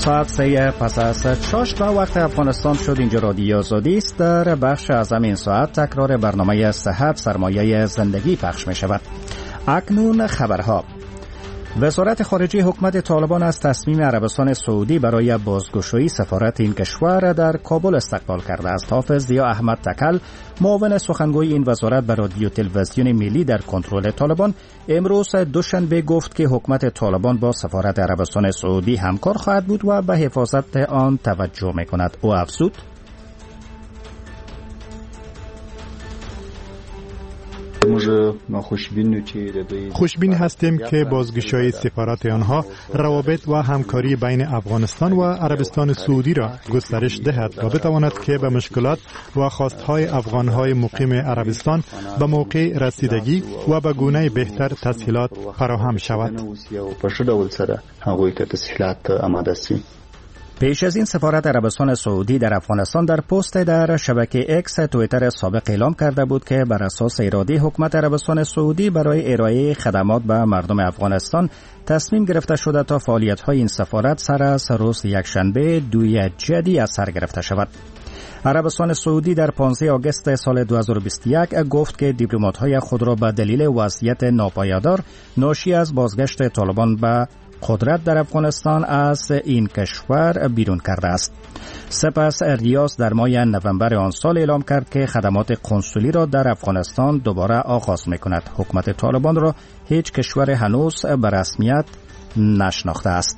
ساعت 3 پس از چاشت و وقت افغانستان شد. اینجا رادیو آزادی است. در بخش از این ساعت تکرار برنامه صحت سرمایه زندگی پخش می شود. اکنون خبرها. وزارت خارجه حکومت طالبان از تصمیم عربستان سعودی برای بازگشایی سفارت این کشور در کابل استقبال کرده است. حافظ ضیا احمد تکل، معاون سخنگوی این وزارت به رادیو تلویزیون ملی در کنترل طالبان، امروز دوشنبه گفت که حکومت طالبان با سفارت عربستان سعودی همکار خواهد بود و به حفاظت آن توجه می‌کند. او افزود: خوشبین هستیم که بازگشایی سفارت آنها روابط و همکاری بین افغانستان و عربستان سعودی را گسترش دهد و بتواند که به مشکلات و خواستهای افغانهای مقیم عربستان به موقع رسیدگی و به گونه بهتر تسهیلات فراهم شود. پیش از این سفارت عربستان سعودی در افغانستان در پست در شبکه اکس توییتر سابق اعلام کرده بود که بر اساس اراده حکومت عربستان سعودی برای ارائه خدمات به مردم افغانستان تصمیم گرفته شده تا فعالیت‌های این سفارت سر از روز یکشنبه 2 جدی از سر گرفته شود. عربستان سعودی در 15 آگوست سال 2021 گفت که دیپلمات‌های خود را به دلیل وضعیت ناپایدار ناشی از بازگشت طالبان به قدرت در افغانستان از این کشور بیرون کرده است. سپس ریاض در ماه نوامبر آن سال اعلام کرد که خدمات کنسولی را در افغانستان دوباره آغاز می‌کند. حکومت طالبان را هیچ کشور هنوز به رسمیت نشناخته است.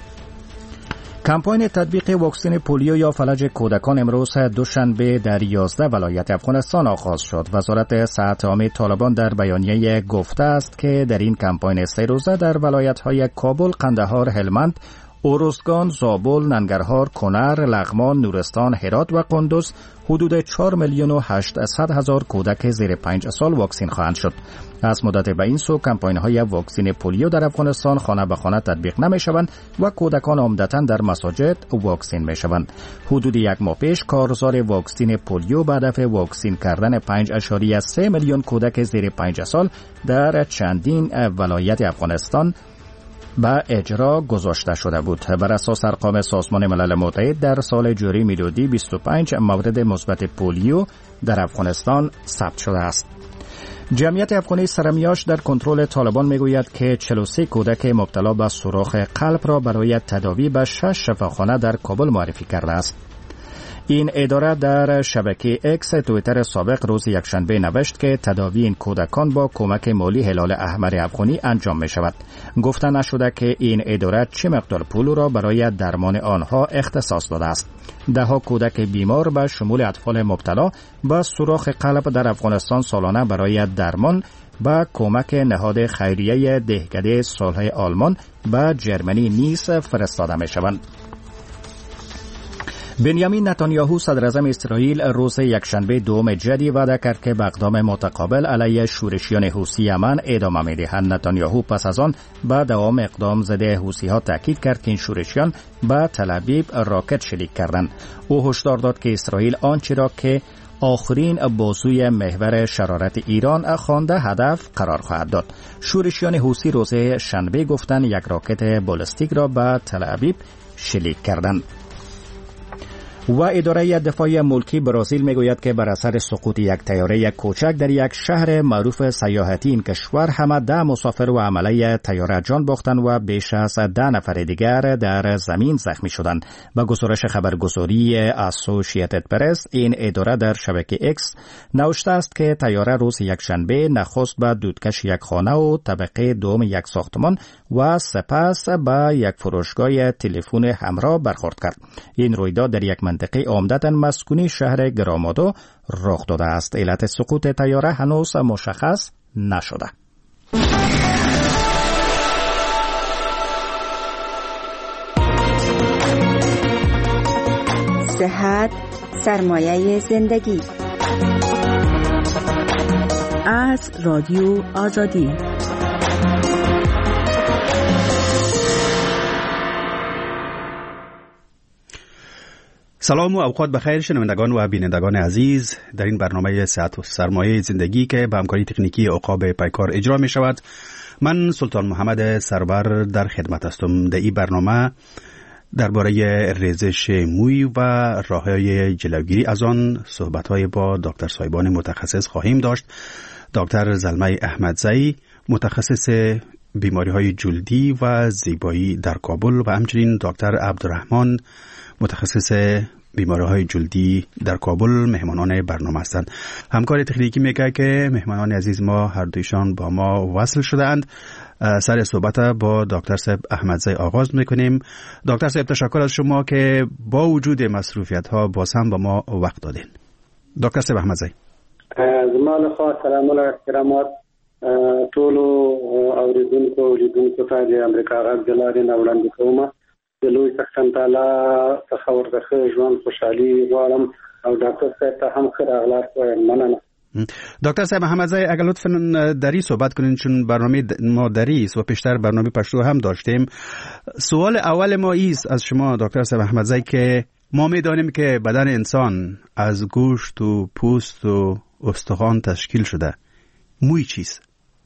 کمپاین تطبیق واکسن پولیو یا فلج کودکان امروز دوشنبه در 11 ولایت افغانستان آغاز شد. وزارت صحت عامه طالبان در بیانیه گفته است که در این کمپاین 3 روزه در ولایت‌های کابل، قندهار، هلمند، اروزگان، زابل، ننگرهار، کنر، لغمان، نورستان، هرات و قندوز حدود 4,800,000 کودک زیر 5 سال واکسین خواهند شد. از مدت به این سو کمپاین‌های واکسن پولیو در افغانستان خانه به خانه تطبیق نمی‌شوند و کودکان عمدتاً در مساجد واکسین می‌شوند. حدود 1 ماه پیش کارزار واکسن پولیو به هدف واکسین کردن 5.3 میلیون کودک زیر 5 سال در چندین ولایت افغانستان به اجرا گذاشته شده بود. بر اساس ارقام سازمان ملل متحد در سال جاری میلادی 25 مورد مثبت پولیو در افغانستان ثبت شده است. جمعیت افغانی سرمیاش در کنترل طالبان میگوید که 43 کودک مبتلا به سوراخ قلب را برای تداوی به 6 شفاخانه در کابل معرفی کرده است. این اداره در شبکه اکس توییتر سابق روز یکشنبه نوشت که تداوی این کودکان با کمک مالی هلال احمر افغانی انجام می شود. گفته نشده که این اداره چه مقدار پول را برای درمان آنها اختصاص داده است. دهها کودک بیمار به شمول اطفال مبتلا به سوراخ قلب در افغانستان سالانه برای درمان با کمک نهاد خیریه دهکده صلح آلمان به جرمنی نیز فرستاده می شوند. بنیامین نتانیاهو صدر اعظم اسرائیل روز یکشنبه 2 جدی وعده کرد که به اقدام متقابل علیه شورشیان حوثی یمن ادامه می‌دهند. نتانیاهو پس از آن به دوام اقدام ضد حوثی‌ها تاکید کرد که این شورشیان به تل‌آویو راکت شلیک کردند. او هشدار داد که اسرائیل آنچه را که آخرین بازوی محور شرارت ایران خوانده هدف قرار خواهد داد. شورشیان حوثی روز شنبه گفتند یک راکت بالستیک را به تل‌آویو شلیک کردند. و اداره دفاع ملکی برزیل میگوید که بر اثر سقوط یک طیاره کوچک در یک شهر معروف سیاحتی این کشور همه 10 مسافر و عمله طیاره جان باختند و بیش از 10 نفر دیگر در زمین زخمی شدند. با گزارش خبرگزاری اسوسییتد پرس، این اداره در شبکه اکس نوشته است که طیاره روز یکشنبه نخست به دودکش یک خانه و طبقه دوم یک ساختمان و سپس به یک فروشگاه تلفن همراه برخورد کرد. این رویداد در یک منطقه عمدتاً مسکونی شهر گرامادو رخ داده است. علت سقوط طیاره هنوز مشخص نشده. صحت سرمایه زندگی از رادیو آزادی. سلام و اوقات بخیر شنوندگان و بینندگان عزیز. در این برنامه صحت و سرمایه زندگی که به همکاری تکنیکی عقاب پیکار اجرا می شود، من سلطان محمد سرور در خدمت هستم. در این برنامه درباره ریزش موی و راه‌های جلوگیری از آن صحبت‌های با دکتر صاحبان متخصص خواهیم داشت. دکتر زلمه احمدزئی، متخصص بیماری‌های جلدی و زیبایی در کابل، و همچنین دکتر عبدالرحمن، متخصص بیماری‌های جلدی در کابل مهمانان برنامه هستند. همکار تکنیکی میگه که مهمانان عزیز ما هر دویشان با ما وصل شدند. سر صحبت با دکتر صاحب احمدزئی آغاز میکنیم. دکتر صاحب، تشکر از شما که با وجود مصروفیت‌ها باز هم با ما وقت دادین. دکتر صاحب احمدزئی، زمال خاص سلام علیکم احترامات ټول اوریدونکو لیدونکو ته د امریکا غږ د لارې نه وړاندې کوم. د لوی څښتن تعالی څخه ورته ښه ژوند خوشحالي غواړم او ډاکټر صاحب ته هم ښه راغلاست وایم. مننه. دکتر صاحب احمدزئی، اگر لطفاً دری صحبت کنین، چون برنامه ما دری است و پیشتر برنامه پشتو هم داشتیم. سوال اول ما ایست از شما دکتر صاحب احمدزئی که ما میدانیم که بدن انسان از گوشت و پوست و استخوان تشکیل شده. موی چیست؟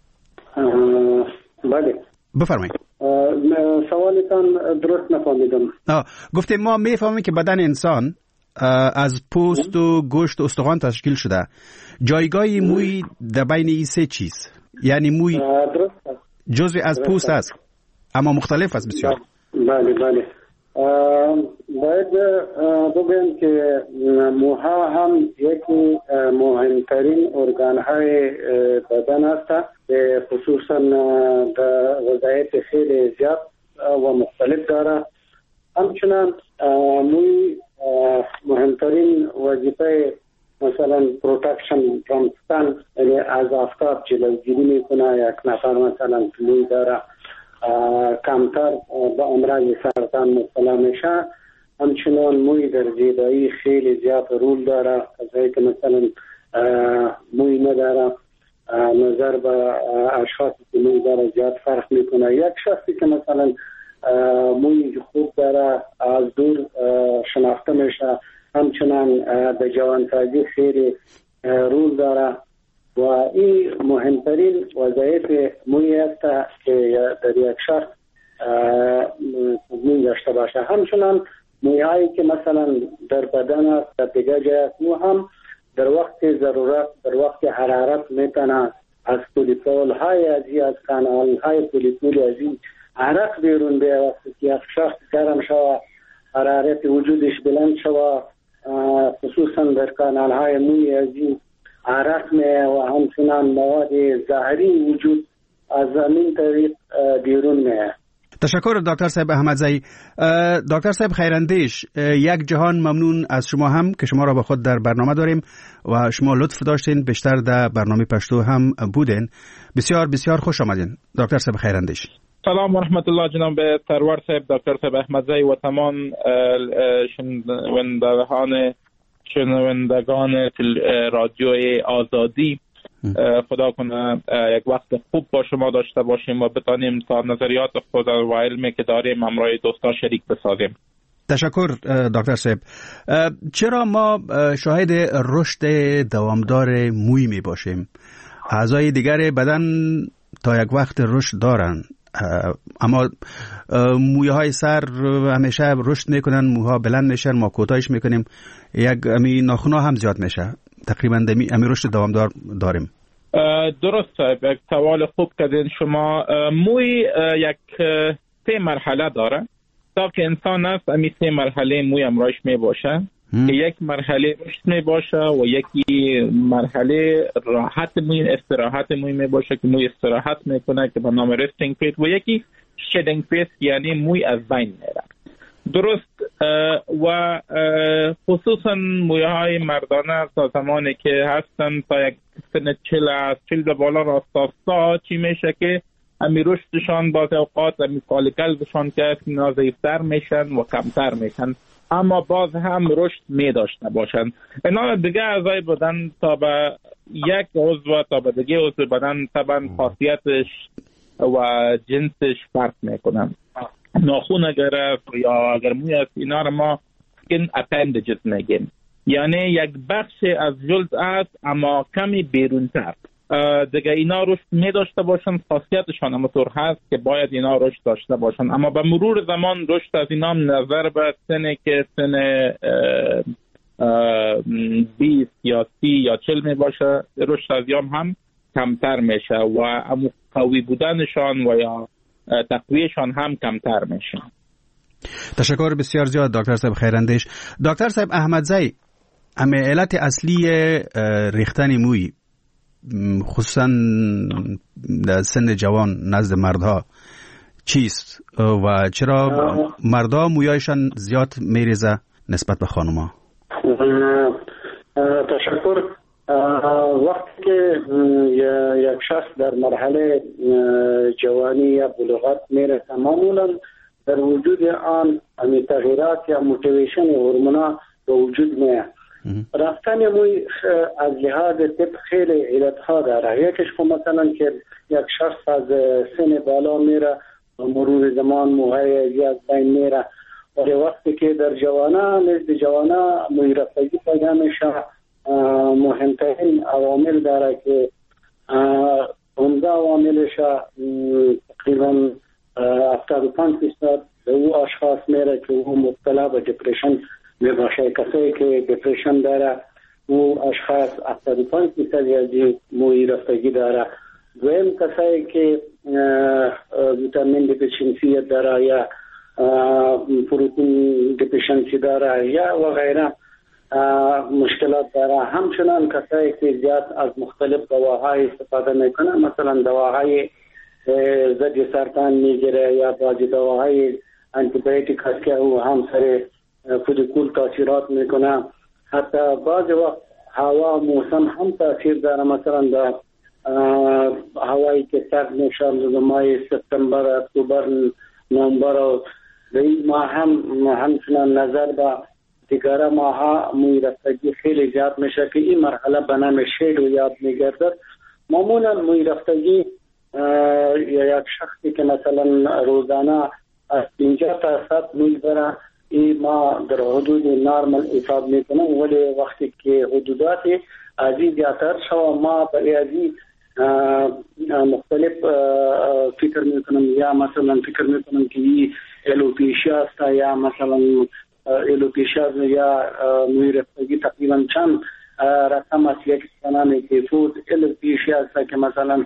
بله، بفرمایید. سوالتان درست نفهمیدم. گفتیم ما میفهمیم که بدن انسان از پوست و گوشت و استخوان تشکیل شده. جایگاه موی در بین این سه چیز، یعنی موی جزء از پوست است اما مختلف است بسیار. بله بله. باید بگویم که موها هم یکی مهمترین ارگانهای بدن است، خصوصا در وظایف خیلی زیاد و مختلف داره. همچنان موی مهمترین وظیفه مثلا پروتکشن فرام سن، یعنی از آفتاب جلوگیری میکنه. یک نفر مثلا موی داره کمتر به امراض سرطان مبتلا میشه. همچنان موی در زیبایی خیلی زیاد رول داره. کسایی که مثلا موی نداره نظر به اشخاصی که موی داره زیاد فرق میکنه. یک شخصی که مثلا موی خوب داره از دور شناخته میشه. همچنان به جوانسازی خیلی رول داره و این مهمترین وظایف موی است که در یک شخص موی داشته باشه. همچنان مویهایی که مثلا در بدن است در دیگه جای است، مو هم در وقت ضرورت، در وقت حرارت میتونه از پولیپول های ازی، از کانال های پولیپول ازی عرق بیرون بیه. وقتی که یک شخص گرم شوه، حرارت وجودش بلند شوه، خصوصا در کانال های موی ازی عرق میه و همچنان مواد زهری وجود از این طریق بیرون میه. تشکر دکتر صاحب احمدزئی. دکتر صاحب خیراندیش، یک جهان ممنون از شما هم که شما را با خود در برنامه داریم و شما لطف داشتین بیشتر در برنامه پشتو هم بودین. بسیار بسیار خوش آمدین دکتر صاحب خیراندیش. سلام و رحمت الله جناب سرور صاحب، دکتر صاحب احمدزئی و تمام شنوندگان رادیوی آزادی. خدا کنه یک وقت خوب با شما داشته باشیم و بتانیم تا نظریات خود و علمی که داریم همراه دوستا شریک بسازیم. تشکر دکتر صاحب. چرا ما شاهد رشد دوامدار موی می باشیم؟ اعضای دیگر بدن تا یک وقت رشد دارن، اما مویه های سر همیشه رشد میکنن، موها بلند میشن، ما کوتاهش میکنیم. یک امی ناخونا هم زیاد میشه. تقریبا امی رشد دوامدار داریم. درست، یک سوال خوب کردین شما. موی یک 3 مرحله داره. تا که انسان است امی 3 مرحله موی امرایش می باشه. یک مرحله رشد می باشه و یکی مرحله راحت موی، استراحت موی می باشه که موی استراحت میکنه که به نام رستینگ فیز، و یکی شیدینگ فیز یعنی موی از بین میره. درست. و خصوصا مویه های مردانه تا زمانی که هستن تا یک سن 40 به بالا راستا چی میشه که امی رشدشان بعض اوقات امی فالیکل بشان که نازیفتر میشن و کمتر میشن، اما باز هم رشد می داشته باشن. اینا دیگه اعضای بدن تا به یک عضو تا به دیگه عضو بدن طبعا خاصیتش و جنسش فرق میکنن. ناخون اگر است یا اگر موی است، اینا رو ما skin appendages میگیم، یعنی یک بخش از جلد است اما کمی بیرونتر. دیگه اینا رشد می داشته باشن. خاصیتشان همونطور هست که باید اینا رشد داشته باشن، اما به مرور زمان رشد از اینا نظر به سنی که سن 20 یا 30 یا 40 می باشه رشد از ایام هم کمتر میشه و قوی بودنشان و یا تقویهشان هم کمتر میشه. تشکر بسیار زیاد دکتر صاحب خیراندیش. دکتر صاحب احمدزی، علت اصلی ریختن موی خصوصا در سن جوان نزد مردها چیست و چرا مردها مویایشان زیاد میریزه نسبت به خانمها؟ تشکر. وقتی که یک شخص در مرحله جوانی یا بلوغت میرسه معمولا در وجود آن تغییرات یا موتیویشن هورمونا به وجود میاد. رفتن موی از لحاظ طب خیلی علتها داره. یکیش مثلا که یک شخص از سن بالا میره و مرور زمان موهای از بین میره، ولی وقتی که در نزد جوانا موی رفتگی پیدا میشه، مهمترین عوامل داره که عمده عواملش تقریبا 75% به او اشخاص میره که او مبتلا به دپرشن می باشه. کسایی که دپرشن داره او اشخاص 75% از موی رفتگی داره. دویم کسایی که ویتامین دپشنسی داره یا پروتین دپشنسی داره یا و غیره مشکلات داره. همچنان کسایی که زیاد از مختلف دواهای استفاده میکنه، مثلا دواهای ضد سرطان میگیره یا بعضی دواهای آنتی بیوتیک هست که او هم سر فودیکول تاثیرات میکنه. حتی بعضی وقت هوا موسم هم تاثیر داره، مثلا در هوایی که سرد میشه در ماه سپتامبر، اکتبر، نوامبر و این ماه همچنان نظر به دیگر ماها موی رفتگی خیلی زیاد میشه که این مرحله به نام شیدو یاد میگردد. معمولا موی رفتگی یا یک شخصی که مثلا روزانه از 50% موی بره، این ما در حدود نارمال حساب میکنم، ولی وقتی که حدودات ازی زیادتر شو ما به ازی مختلف فکر میکنم، یا مثلا فکر میکنم که این الوپیشیا است یا مثلا الوپیشیا یا موی رفتگی تقریبا چند رقم است. یک سنامی که فود الوپیشیا است که مثلا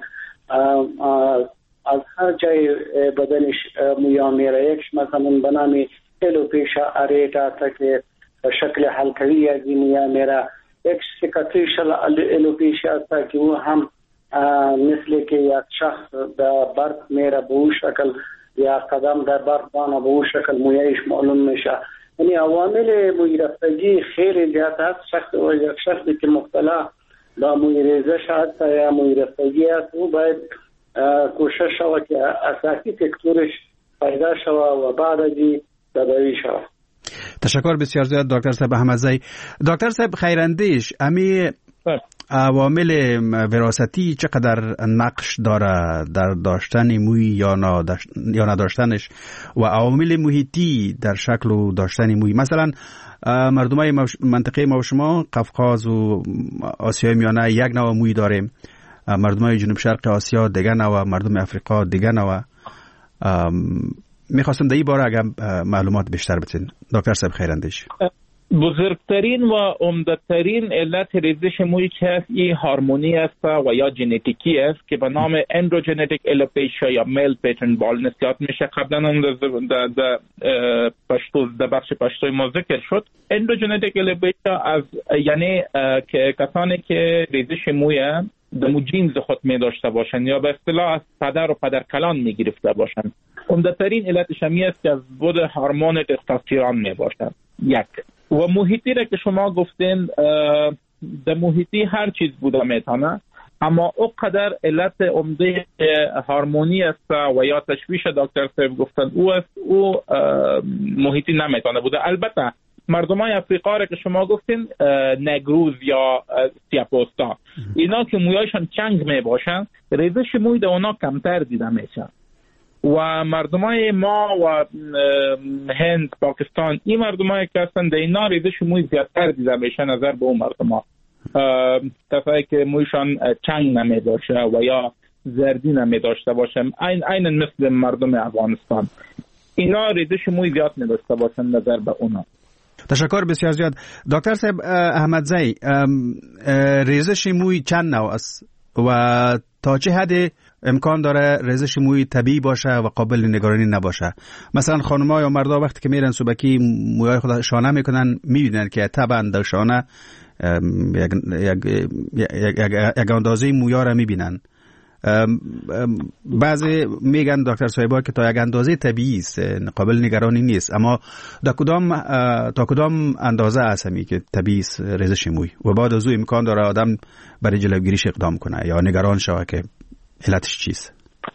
از هر جای بدنش مویا میره. یکش مثلا به نام الوپیشیا اریتا است که شکل حلقوی از مویا میره. یک سیکاتریشل الوپیشیا است که او هم مثل که یک شخص در برق میره به او شکل یا قدم در برق بانه به او شکل مویایش معلوم میشه. یعنی عوامل موی رفتگی خیلی زیاد هست. یک شخصی که مبتلا با موی ریزش هست یا موی رفتگی هست او باید کوشش شود که اساسی فکتورش پیدا شود و بعد ازی تداوی شود. تشکر بسیار زیاد دکتر صاحب احمدزی. دکتر صاحب خیراندیش، امی عوامل وراثتی چقدر نقش داره در داشتن موی یا نداشتنش و عوامل محیطی در شکل و داشتن موی؟ مثلا مردمای منطقه ما و شما قفقاز و آسیای میانه یک نوع موی داریم، مردمای جنوب شرق آسیا دیگه نوع، مردم افریقا دیگه نوع. میخواستم در این باره اگر معلومات بیشتر بتین دکتر صاحب خیراندیش. بزرگترین و عمده‌ترین علت ریزش موی که هست این هارمونی است و یا ژنتیکی است که به نام اندروژنتیک الوپیشیا یا میل پیترن بالنس یاد میشه. قبلا هم در پشتو در بخش پشتوی ما ذکر شد. اندروژنتیک الوپیشیا از یعنی که کسانی که ریزش موی دمو جینز خود می داشته باشند یا به اصطلاح از پدر و پدرکلان می گرفته باشند. عمده‌ترین علتش همی است که از بود هورمون تستوسترون می باشد. یک و محیطی را که شما گفتین، در محیطی هر چیز بوده میتونه، اما او قدر علت عمده هورمونی است و یا تشویش دکتر صاحب گفتن او محیطی نمیتونه بوده. البته مردمای افریقا را که شما گفتین، نگروز یا سیاپوستا، اینا که مویایشان چنگ می باشن ریزش موی در اونا کمتر دیده میشه. و مردمای ما و هند، پاکستان، این مردمای که هستن در اینا ریزش موی زیادتر دیده میشه نظر به اون مردما. کسایی که مویشان چنگ نمی باشه و یا زردی نمی داشته باشه، عین مثل مردم افغانستان، اینا ریزش موی زیاد می داشته باشن نظر به اونا. تشکر بسیار زیاد. دکتر صاحب احمدزئی، ریزش موی چند نوع است و تا چه حد امکان داره ریزش موی طبیعی باشه و قابل نگرانی نباشه؟ مثلا خانم‌ها یا مردا وقتی که میرن صبحی موهای خود شانه میکنن، میبینن که طبعا در شانه یک اندازه مویا را میبینن. بعضی میگن دکتر صاحبا که تا یک اندازه طبیعی است، قابل نگرانی نیست، اما تا کدام اندازه است همی که طبیعی است ریزش موی و بعد از او امکان داره آدم برای جلوگیریش اقدام کنه یا نگران شوه که علتش چیست؟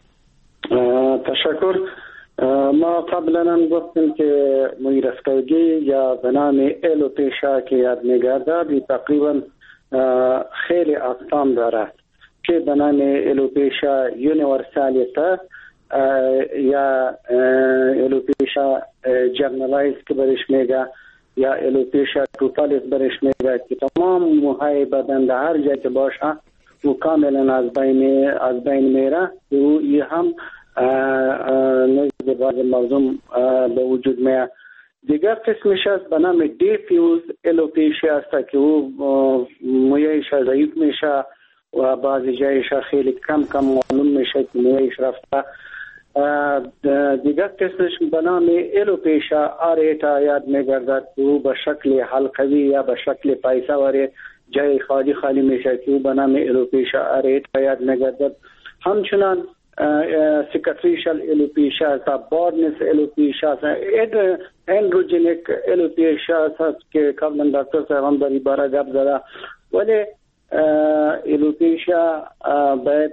تشکر. ما قبلا هم گفتیم که موی رفتگی یا به نام الوپیشا که یاد میگردد تقریبا خیلی اقسام دارد، که به نام الوپیشا یونیورسالیتا یا الوپیشا جنرالایز که برش میگه یا الوپیشا توتالیس برش میگه که تمام موهای بدن در هر جای که باشه و کاملا از بین میره. و این هم نزد بعض مردم به وجود میاد. دیگر قسمش است به نام دیفیوز الوپیشا است که او مویش ضعیف میشه و بعضی جایش خیلی کم معلوم میشه که مویش رفته. دیگر قسمش به نام الوپیشا آریتا یاد میگردد که او به شکل حلقوی یا به شکل پایسواری جای خالی میشه که او به نام الوپیشا آریتا یاد میگردد. همچنان سیکاتریشل الوپیشا است، بارنس الوپیشا است، اندروجینیک الوپیشا است که قبلا دکتر صاحب هم در این باره گپ زده. ولی الوپیشا باید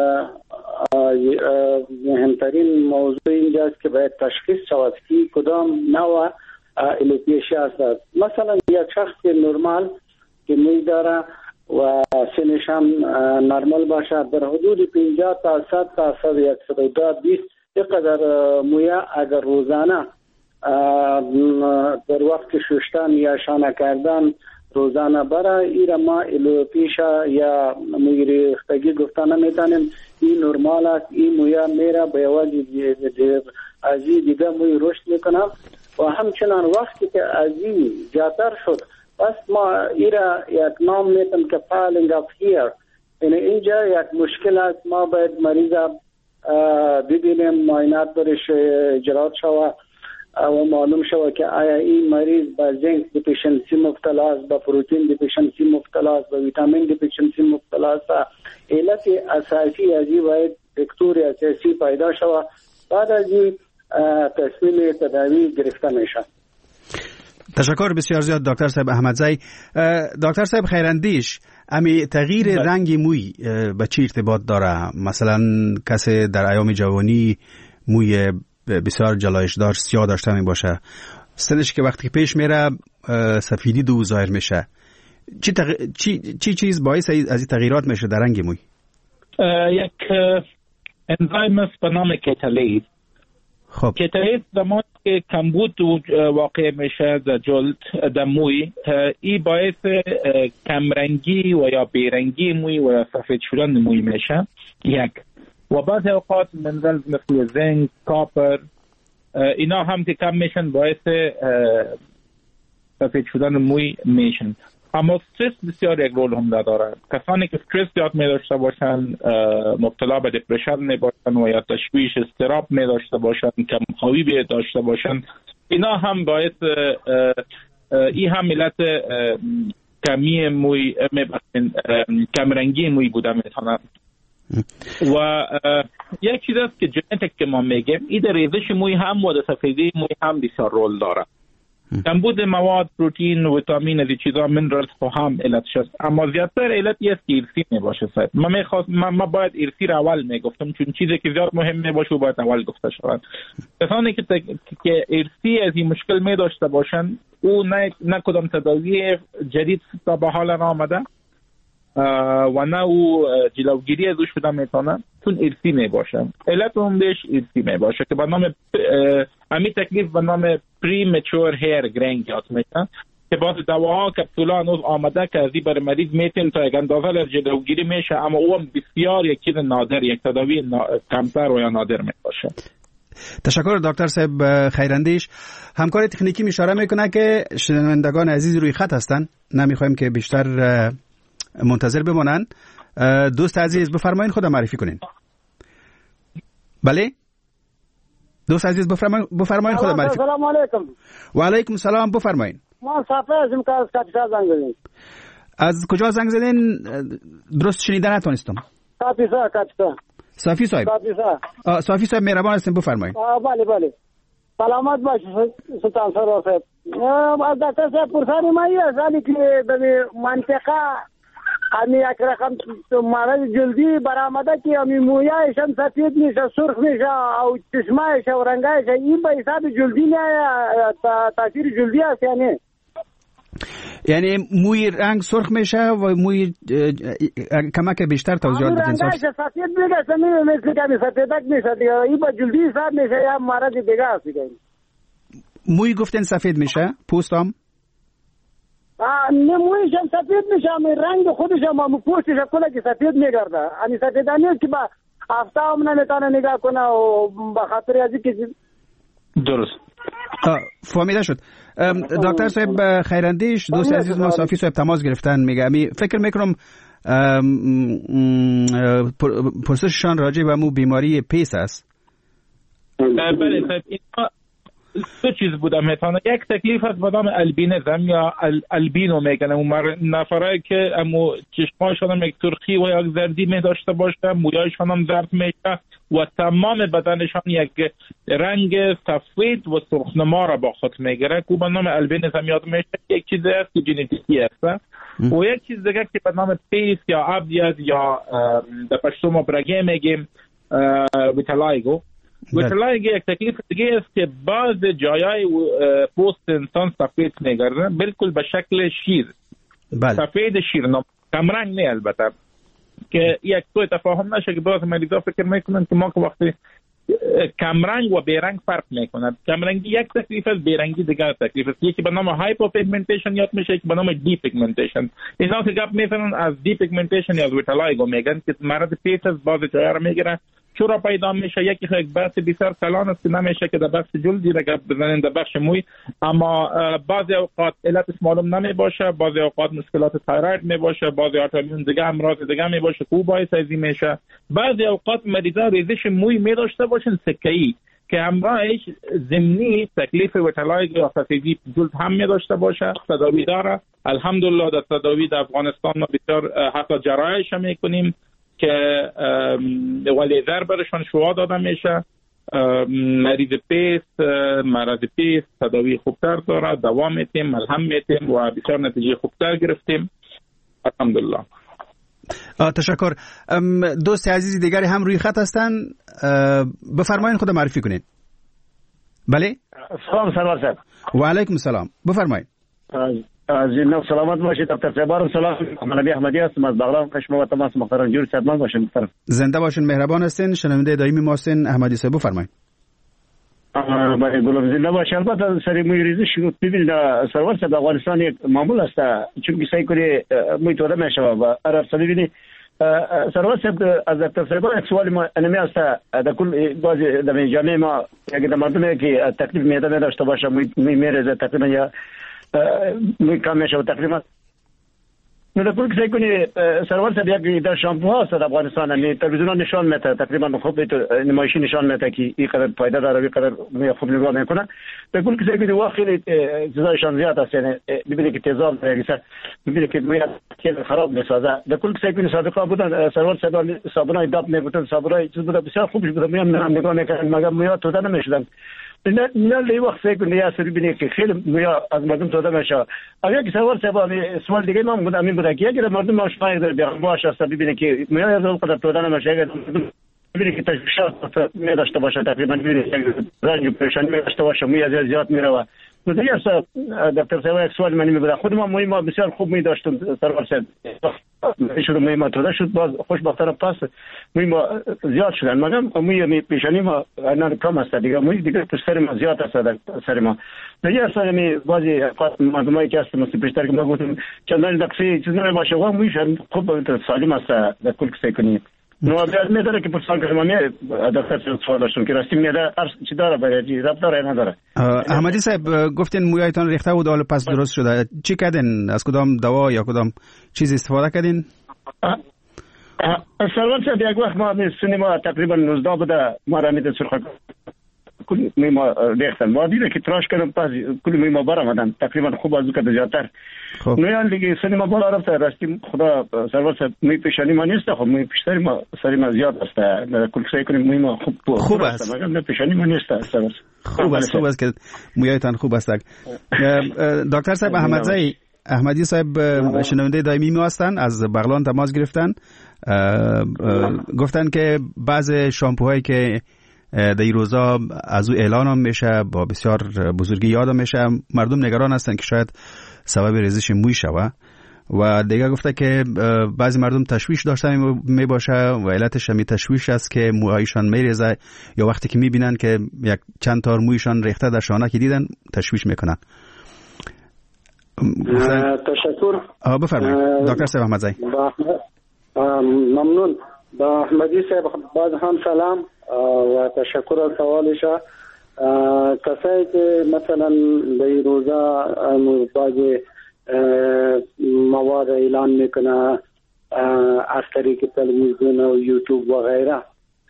مهمترین موضوع اینجاست که باید تشخیص شود که کدام نوع الوپیشا است. مثلا یک شخص نرمال که موی داره و سنش هم نرمال باشه، در حدود 50 تا 100 تا 120 اینقدر مویا اگر روزانه در وقت شستن یا شانه کردن روزانه برای ایره ما الوپیشا یا موی ریختگی گفتن نمیتونیم. این نرمال است، این مویا میره به وجه از این دیگه موی رشد میکنه و همچنان وقتی که از این زیادتر شد پس ما ایره یک نام میتونیم که falling of hair، یعنی اینجا یک مشکل است. ما باید مریض ببینیم، معاینات برش اجرات شود و معلوم شود که آیا این مریض با زنک دیفیشنسی مبتلا است، با پروتین دیفیشنسی مبتلا است، با ویتامین دیفیشنسی مبتلا است. علت اساسی از این باید دکتور اساسی پیدا شود، بعد از این تصمیم تداوی گرفته میشه. تشکر بسیار زیاد دکتر صاحب احمدزئی. دکتر صاحب خیراندیش، امی تغییر رنگ موی به چی ارتباط داره؟ مثلا کسی در ایام جوانی موی بسیار جلایشدار سیاه داشته می باشه، سنش که وقتی پیش میره سفیدی دو ظاهر میشه، چی چیز باعث از این تغییرات میشه در رنگ موی؟ یک انزایم است به نام کتالیز. خب کتالیز زمان که کمبود واقع میشه در جلد در موی، این باعث کمرنگی و یا بیرنگی موی و سفید شدن موی میشه یک. و بعضی اوقات منرال مثل زنک، کاپر، اینا هم که کم میشن باعث سفید شدن موی میشن. اما استرس بسیار یک رول هم داره. کسانی که استرس زیاد می داشته باشن، مبتلا به دپرشن می باشن و یا تشویش اضطراب می داشته باشن، کمخوابی داشته باشن، اینا هم باعث این هم علت کمی موی کمرنگی موی بوده میتونن. و یک چیز است که ژنتیک که ما میگیم، این در ریزش موی هم و در سفیدی موی هم بسیار رول داره. کمبود مواد، پروتین، ویتامین، از این چیزا منرالز هم علتش است. اما زیادتر علت است که ارثی میباشه. ما باید ارثی را اول میگفتم، چون چیزی که زیاد مهم میباشه باید اول گفته شود. کسانی که ارثی از این مشکل میداشته باشن، او نه کدام تداوی جدید تا به حال آمده و نه او جلوگیری ازش شده میتونه، چون ارثی میباشه. علت عمدهش ارثی میباشه که به نام امی تکلیف به نام پری میچور هیر گرینگ یاد میشه. که باز دواها کپسولا هنوز آمده که ازی بر مریض میتیم تا یک اندازه جلوگیری میشه، اما او هم بسیار یک چیز نادر، یک تداوی کمتر و یا نادر میباشه. تشکر دکتر صاحب خیراندیش. همکار تکنیکی اشاره میکنه که شنوندگان عزیز روی خط هستن، نمیخوایم که بیشتر منتظر بمانن. دوست عزیز بفرمایید خود معرفی کنین. بله دوست عزیز بفرمایید خود معرفی. سلام علیکم. و علیکم السلام، بفرمایید. ما صافی هستیم که از کاپیسا زنگ زدیم. از کجا زنگ زدین؟ درست شنیده نتونستم. کاپیسا. صافی صاحب. صافی صاحب مهربان هستین بفرمایید. بله. سلامت باشید سلطان سرور صاحب. از دکتر صاحب پرسانی مایی است که در منطقه امی یک رقم مرض جلدی برآمده که امی مویایش هم سفید میشه، سرخ میشه او چشمایش و رنگایش، این به حساب جلدی نه تاثیر جلدی است یعنی موی رنگ سرخ میشه و موی کمک بیشتر توضیحات بدین. رنگایش سفید میگه مثل که سفیدک میشه دیگه، این به جلدی حساب میشه یا مرض دیگه است دیگه. موی گفتن سفید میشه، پوست هم مویش هم سفید میشه، رنگ خودش هم پوستش کلا که سفید میگرده، یعنی سفیدانی است که با هفته هم نمیتونه نگاه کنه و بخاطر از اینکه درست فهمیده شد. دکتر صاحب خیراندیش دوست عزیز ما صافی صاحب تماس گرفتن، میگه فکر میکنم پرسششان راجع به مو بیماری پیس است. بله صاحب، دو چیز بودم میتونه. یک تکلیف هست به نام البینیزم یا البینو میگن، اون نفرایی که امو چشماشون هم یک سرخی و یک زردی می داشته باشه، مویایشون هم زرد میشه و تمام بدنشان یک رنگ سفید و سرخنما را با خود میگیره که به نام البینیزم یاد میشه. یک چیز است که ژنتیکی است و یک چیز دیگه که به نام پیس یا ابدیت یا در پشتو ما برگه میگیم ویتالایگو. ویتالایگو یک تکلیف دیگه است که بعض جایای پوست انسان سفید میگرده، بالکل به شکل شیر. سفید شیر، کمرنگ نه البته، که یک سوء تفاهم نشه که بعض مریضا فکر میکنن که ما که وقتی کمرنگ و بیرنگ فرق میکنه. کمرنگی یک تکلیف است، بیرنگی دیگر تکلیف است. یکی به نام هایپوپیگمنتیشن یاد میشه، یکی به نام دی پیگمنتیشن. اینا که گپ میزنن از دی پیگمنتیشن یا از ویتالایگو میگن که مرض پیس از بعض جایا رو میگیره، چرا پیدا میشه. یکی یک بحث بسیار کلان است که نمیشه که در بخش جلدی را گپ بزنن، در بخش موی، اما بعضی اوقات علتش معلوم نمی باشه، بعضی اوقات مشکلات تایروید می باشه، بعضی اوقات دیگه امراض دیگه می باشه که باعث ازی میشه. بعضی اوقات مریضا ریزش موی می داشته باشن سکه‌ای که همراهش ضمنی تکلیف ویتالایگو یا سفیدی جلد هم می داشته باشه، تداوی داره. الحمدلله در تداوی در افغانستان ما بسیار حتی جراحیش میکنیم که ولیزر برشان شوا داده میشه. مریض پیس مرض پیس تداوی خوبتر داره، دوا میتیم، ملهم میتیم و بسیار نتیجه خوبتر گرفتیم الحمدلله. تشکر. دوست عزیزی دیگری هم روی خط هستن، بفرمایید خود معرفی کنید. بله سلام صاحب. و علیکم السلام، بفرمایید. از جناب سلامت باشید. دکتر صاحب سلام، محمد احمدی هستم از بغلان کشمه و تماس محترم جور صاحب باشین محترم. زنده باشین، مهربان هستین. شنونده دائمی ما هستین. احمدی صاحب بفرمایید. برای گلم زنده باشین. البته سری موی ریزش ببینید سرور صاحب افغانستان یک معمول است، چون که سعی کنی موی توده میشه و عرب صاحب ببینید سرور صاحب از دکتر صاحب یک سوال ما انمی است در کل باز در جامعه ما یک در مردمی که تکلیف میده نداشته باشه موی میریزه تقریبا یا موی کم میشه تقریبا. در کل سعی کنی سرور صاحب یک در شامپو هست در افغانستان، یعنی تلویزیون نشان میده تقریبا خوب نمایشی نشان میده که این قدر فایده داره و این قدر موی خوب نگاه میکنه. در کل سعی کنی واقعا خیلی چیزایشان زیاد است، یعنی ببینید که تیزاب داره، ببینید که موی خیلی خراب میسازه. در کل سعی کنی سابقا بودن سرور صاحب صابونای داب میگفتن، صابونای چیز بود بسیار خوبش بود، میام نگاه میکردن مگر موی توده نمیشدن. نه لی وقت فکر کنید یا سری بینید که خیلی مویا از مردم توده میشه. اگر که سوال صاحب سوال دیگه ما بود امین بود که اگر مردم ما شما در بیان باشه است ببینید که مویا از اون قدر توده نمیشه، اگر ببینید که تشخیصات نداشته باشه تقریبا ببینید رنج پریشانی داشته باشه مویا زیاد میره. دیگه دکتر صاحب یک سوال منی میگه خود ما موی ما بسیار خوب می داشتم سرور صاحب شروع موی ما توده شد، باز خوشبختانه پس موی ما زیاد شدن، مگم موی پیشانی ما الان کم است دیگه، موی دیگه تو سر ما زیاد است در سر ما. دیگه اصلا می بازی مردمایی که هست مثل پیشتر که ما گفتم چندان دقیقه چیزی نباشه و موی خوب سالم است در کل کسی کنید. نو بیاد میداره که پرسان که ما دفتر سوال داشتم که راستی میده چی داره برای رب داره نداره. احمدی صاحب گفتین مویایتان ریخته بود حالا پس درست شده، چی کردین؟ از کدام دوا یا کدام چیز استفاده کردین؟ سرور صاحب یک وقت ما سینما تقریبا 19 بوده، ما را میده سرخ کل میما ریختن، ما دیده که تراش کردم پس کل میما برآمدن تقریبا خوب از که زیادتر. نو یان دیگه سینما بالا رفته، راستی خدا سرور صاحب می پیشانی ما نیست، خب می پیشتری ما سری ما زیاد است، کل سعی کنیم میما خوب است، مگر پیشانی ما نیست سرور. خوب است که مویایتان خوب است. دکتر صاحب احمدی صاحب شنونده دائمی ما هستند، از بغلان تماس گرفتن، گفتن که بعض شامپوهایی که در این روزا از او اعلان هم میشه با بسیار بزرگی یادم میشه، مردم نگران هستن که شاید سبب ریزش موی شوه و دیگه گفته که بعضی مردم تشویش داشته می باشه و علتش همی تشویش است که موهایشان میریزه یا وقتی که میبینن که یک چند تار مویشان ریخته در شانه که دیدن تشویش میکنن. تشکر. بفرمایید دکتر صاحب احمدزئی. ممنون. با احمدی صاحب باز هم سلام و تشکر از سوالش. کسایی که مثلا در این روزا بعضی مواد اعلان میکنه از طریق تلویزیون و یوتیوب و غیره،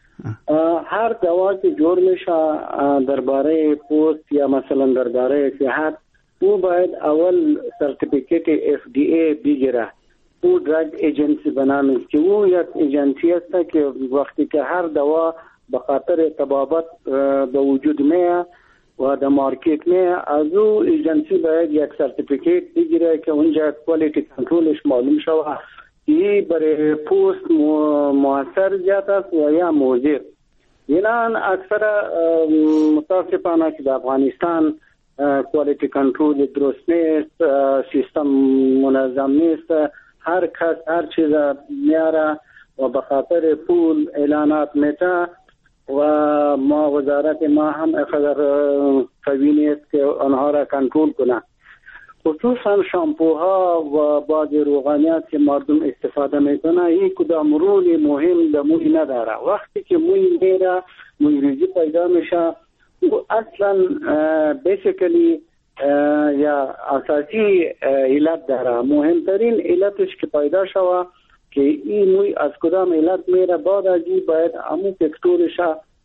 هر دوا که جور میشه درباره پوست یا مثلا درباره صحت، او باید اول سرتیفیکیت FDA بگیره. او درگ ایجنسی بنامه که او یک ایجنسی است که وقتی که هر دوا به خاطر طبابت به وجود میه و در مارکت میه، از او ایجنسی باید یک سرتیفیکیت بگیره که اونجا کوالیتی کنترولش معلوم شوه این برای پوست مؤثر زیاد است و یا مضر. اینان اکثر متاسفانه که در افغانستان کوالیتی کنترول درست نیست، سیستم منظم نیست، هر کس هر چیز میاره و به خاطر پول اعلانات میته و ما وزارت ما هم اقدر قوی نیست که آنها را کنترل کنه. خصوصا شامپوها و بعض روغنیات که مردم استفاده میکنه این کدام رول مهم در موی نداره. وقتی که موی میره موی ریزی پیدا میشه، اصلا بیسیکلی یا اساسی علت داره. مهمترین علتش که پیدا شوه که این موی از کدام علت میره، بعد از این باید همون فکتورش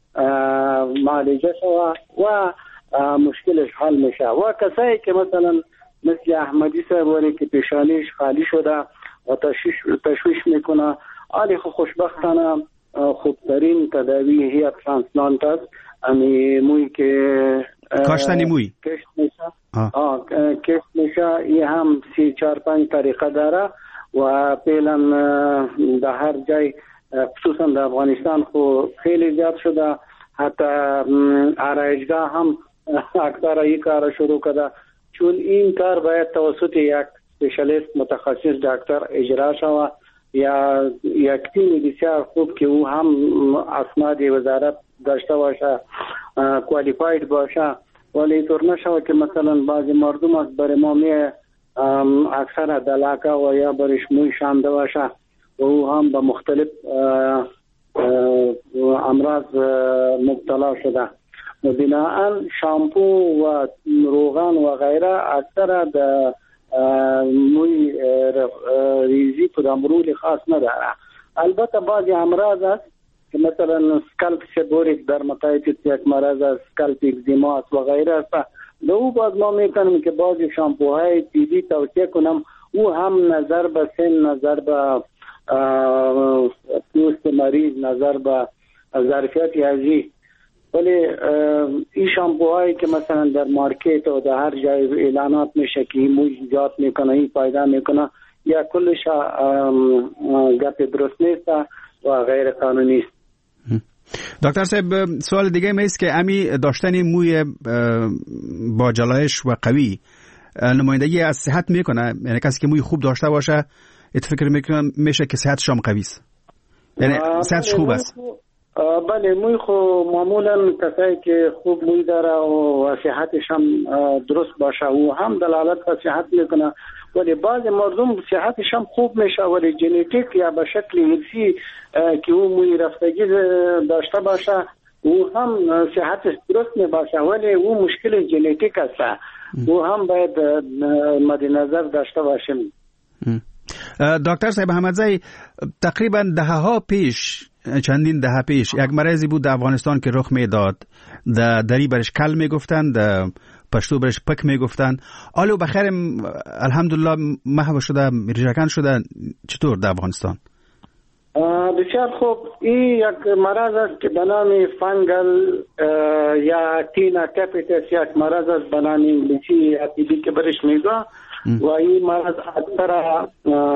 معالجه شوه و مشکلش حل میشه. و کسایی که مثلا مثل احمدی صاحب که پیشانیش خالی شده و تشویش میکنه، آلی خوشبختانه خوبترین تداوی هی ترانسپلانت است. امی موی که کاشتنی موی کشت میشه کشت میشه، یه هم 3-4-5 طریقه داره و فعلا در هر جای خصوصا در افغانستان خو خیلی زیاد شده، حتی آرایشگاه هم اکثر این کار شروع کرده، چون این کار باید توسط یک اسپشیالیست متخصص دکتر اجرا شود یا یک تیم بسیار خوب که او هم اسناد وزارت داشته باشه، کوالیفاید باشه. ولی اینطور نشود که مثلا بعضی مردم از برای ما اکثر دلاکه و یا برش موی شانده باشه و او هم به مختلف امراض مبتلا شده. و بناهن شامپو و روغن و غیره اکثر در موی ریزی کدام رول خاص نداره. البته بعضی امراض است که مثلا سکالپ سبوریک درماتایتیس یک مرض است، سکالپ اگزیما است و غیره است. دو باز ما میکنم که بعضی شامپوهای تیزی توصیه کنم، او هم نظر به سن، نظر به پوست مریض، نظر به ظرفیت ازی. ولی این شامپوهایی که مثلا در مارکت و در هر جای اعلانات میشه که این موی ایجاد میکنه، این فایده میکنه، یا کلش گپ درست نیست و غیر قانونی است. دکتر صاحب سوال دیگه میست که امی داشتن موی با جلایش و قوی نمایندگی از صحت میکنه؟ یعنی کسی که موی خوب داشته باشه فکر میکنم میشه که صحتش هم قوی است، یعنی صحتش خوب است. بله، موی خو معمولا کسایی که خوب موی داره و صحتش هم درست باشه و هم دلالت به صحت میکنه، ولی بعض مردم صحتش هم خوب میشه ولی ژنتیک یا به شکل ارثی که او موی رفتگی داشته باشه او هم صحتش درست میباشه، ولی او مشکل ژنتیک است، او هم باید مد نظر داشته باشیم. دکتر صاحب احمدزی، تقریبا چندین دهه پیش یک مرضی بود در افغانستان که رخ میداد، دری برش کل میگفتند، پشتو برش پک میگفتند. آلو بخیر الحمدلله محو شده، ریشه‌کن شده. چطور در افغانستان؟ بسیار خوب. این یک مرض است که به نام فنگل یا تینا کپیتس، یک مرض است به نام انگلیسی یا تیبی که برش میگه و این مرض اکثر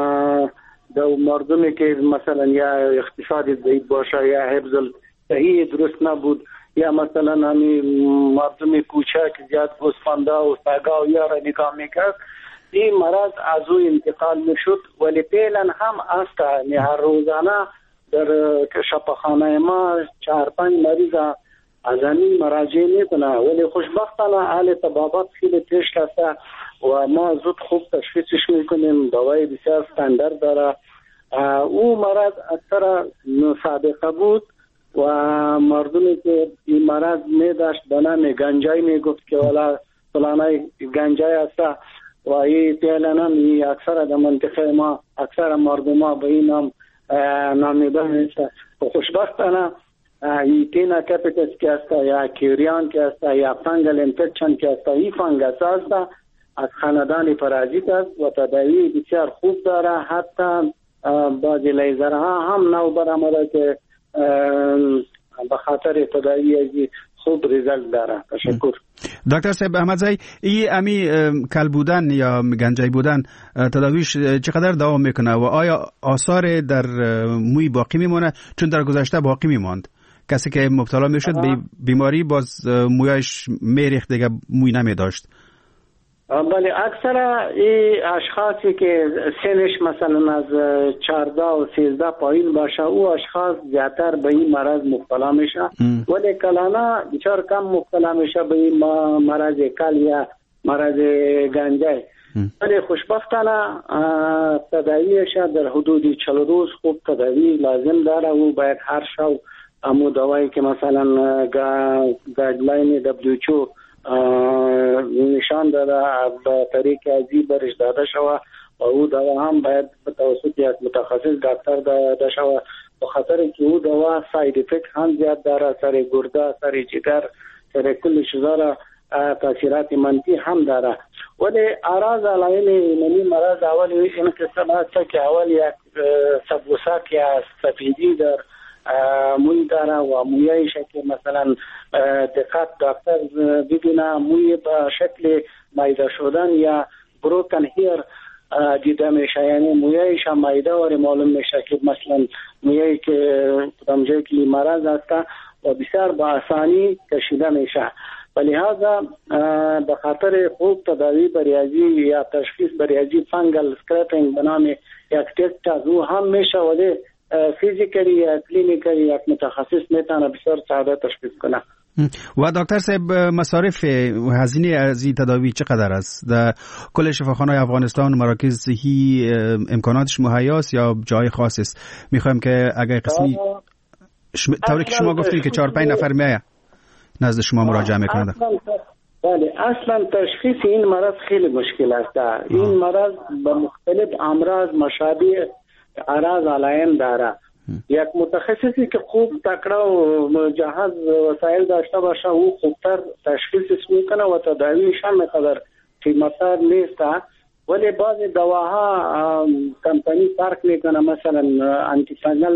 در مردمی که مثلا یا اقتصادی ضعیف باشه یا حفظ صحیح درست نبود یا مثلا همین مردم کوچک زیاد گوسفنده و سگا و یا را نگاه میکرد، این مرض از او انتقال میشد. ولی فعلا هم است، یعنی هر روزانه در شفاخانه ما 4-5 مریض از همین مراجعه میکنه، ولی خوشبختانه حال طبابت خیلی پیش رفته و ما زود خوب تشخیصش میکنیم. دوای بسیار استاندارد داره. او مرض اکثر سابقه بود و مردمی که این مرض میداشت به نام گنجای میگفت که والا فلانه گنجای است و این فعلا هم اکثر در منطقه ما اکثر مردم ها به این نام نامیده میشه. خوشبختانه این تینا کپیتس که است یا کیریان که است یا فنگل انفکشن که است، این فنگس است از خاندان پارازیت است و تداوی بسیار خوب داره. حتی بعضی لیزرها هم نو برآمده که به خاطر تداوی خوب ریزلت داره. تشکر. دکتر صاحب احمدزی، این امی کل بودن یا گنجای بودن تداویش چقدر دوام میکنه و آیا آثار در موی باقی میمونه؟ چون در گذشته باقی میماند، کسی که مبتلا میشد به بیماری باز مویش میریخت، دیگه موی نمیداشت. بله، اکثر این اشخاصی که سنش مثلا از 14 و 13 پایین باشه او اشخاص زیادتر به این مرض مبتلا میشه، ولی کلانه بسیار کم مبتلا میشه به این مرض کل یا مرض گنجای. ولی خوشبختانه تداویش در حدود 40 روز خوب تداوی لازم داره. او باید هر شب امو دوایی که مثلا گایدلاین WHO نشان داده به طریق ازی برش داده شوه و او دوا هم باید به توسط یک متخصص دکتر داده شوه، به خاطر که او دوا ساید افکت هم زیاد داره، سر گرده، سر جگر، سر کل چیزا را تاثیرات منفی هم داره. ولی اعراض علایم این مرض اول این قسم است که اول یک سبوسک یا سفیدی در موی داره و مویش که مثلا دقت دکتر ببینه موی به شکل مایده شدن یا بروکن هیر دیده میشه، یعنی مویش هم مایده و معلوم میشه که مثلا مویی که کدامجایی که مرض است و بسیار با آسانی کشیده میشه. ولی لحاظا به خاطر خوب تداوی بریازی یا تشخیص بریازی فنگل سکرپینگ به نام یک تست از او هم میشه، ولی فیزیکلی یا کلینیکلی یک متخصص میتونه بسیار ساده تشخیص کنه. و دکتر صاحب مصارف هزینه از این تداوی چقدر است؟ در کل شفاخانه‌های افغانستان مراکز هی امکاناتش مهیاست یا جای خاص است؟ میخوایم که اگر قسمی طوری که شما گفتید که 4-5 نفر میایه نزد شما مراجعه میکنند. بله، اصلا تشخیص این مرض خیلی مشکل است. این مرض به مختلف امراض مشابه اعراض علایم داره. یک متخصصی که خوب تکړه و جهاز وسایل داشته باشه او خوبتر تشخیص میکنه و تداویش هم مقدار قیمت‌تر نیست، ولی بعضی دواها کمپانی فرق میکنه. مثلا آنتی فنگل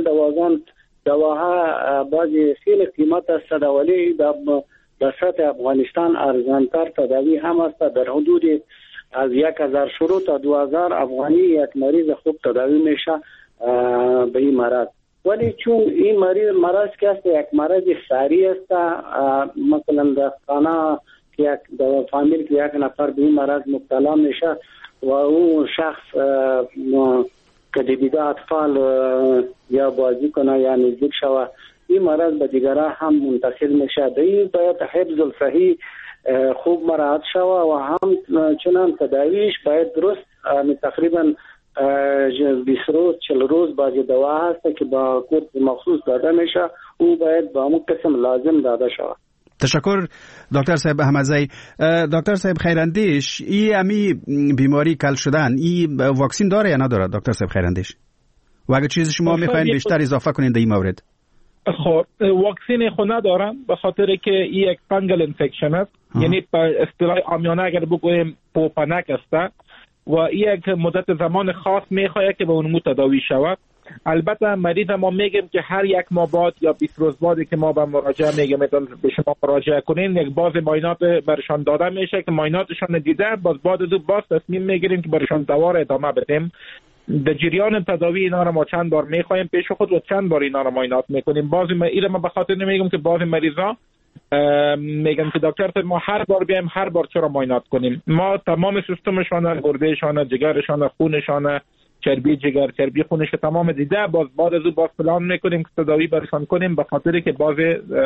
دواها بعضی خیلی قیمت است ولی در سطح افغانستان ارزانتر تداوی هم است. در حدود از 1000 شروع تا 2000 افغانی یک مریض خوب تداوی میشه به این مرض. ولی چون این مرض که است یک مرض ساری است، مثلا در خانه که در فامیل که یک نفر به این مرض مبتلا میشه و اون شخص که دیگه اطفال یا بازی کنه یا نزدیک شوه، این مرض به دیگران هم منتقل میشه. این باید حفظ الصحی خوب مراعات شوه و هم چنان تداویش باید درست، تقریبا 20 روز 40 روز بعضی دوا هست که با کورس مخصوص داده میشه، او باید با همون قسم لازم داده شود. تشکر دکتر صاحب احمدزئی. دکتر صاحب خیراندیش، این امی بیماری کل شدن این واکسین داره یا نداره دکتر صاحب خیراندیش؟ و اگه چیزی شما میخواین بیشتر اضافه کنین در این مورد. خب واکسین خود ندارم به خاطر که این یک فنگل انفکشن است، یعنی به اصطلاح عامیانه اگر بگوییم پوپنک است و این یک مدت زمان خاص میخواد که به اون تداوی شود. البته مریض ما میگیم که هر یک ماه بعد یا 20 روز بعد که ما به مراجعه میگیم به شما مراجعه کنین، یک باز معاینات برشان داده میشه که معایناتشان دیده، بعد از باز تصمیم میگیریم که برشان دوا را ادامه بدیم. در جریان تداوی اینا را ما چند بار میخوایم پیش خود و چند بار اینا را معاینات میکنیم. بعضی ما به خاطر نمیگم که بعضی مریضا میگن که دکتر ما هر بار بیایم هر بار چرا معاینات کنیم. ما تمام سیستمشان، گردهشان، جگرشان، خونشان، چربی جگر، چربی خونش تمام دیده، بعد از باز پلان میکنیم که تداوی برشان کنیم، به خاطر که بعض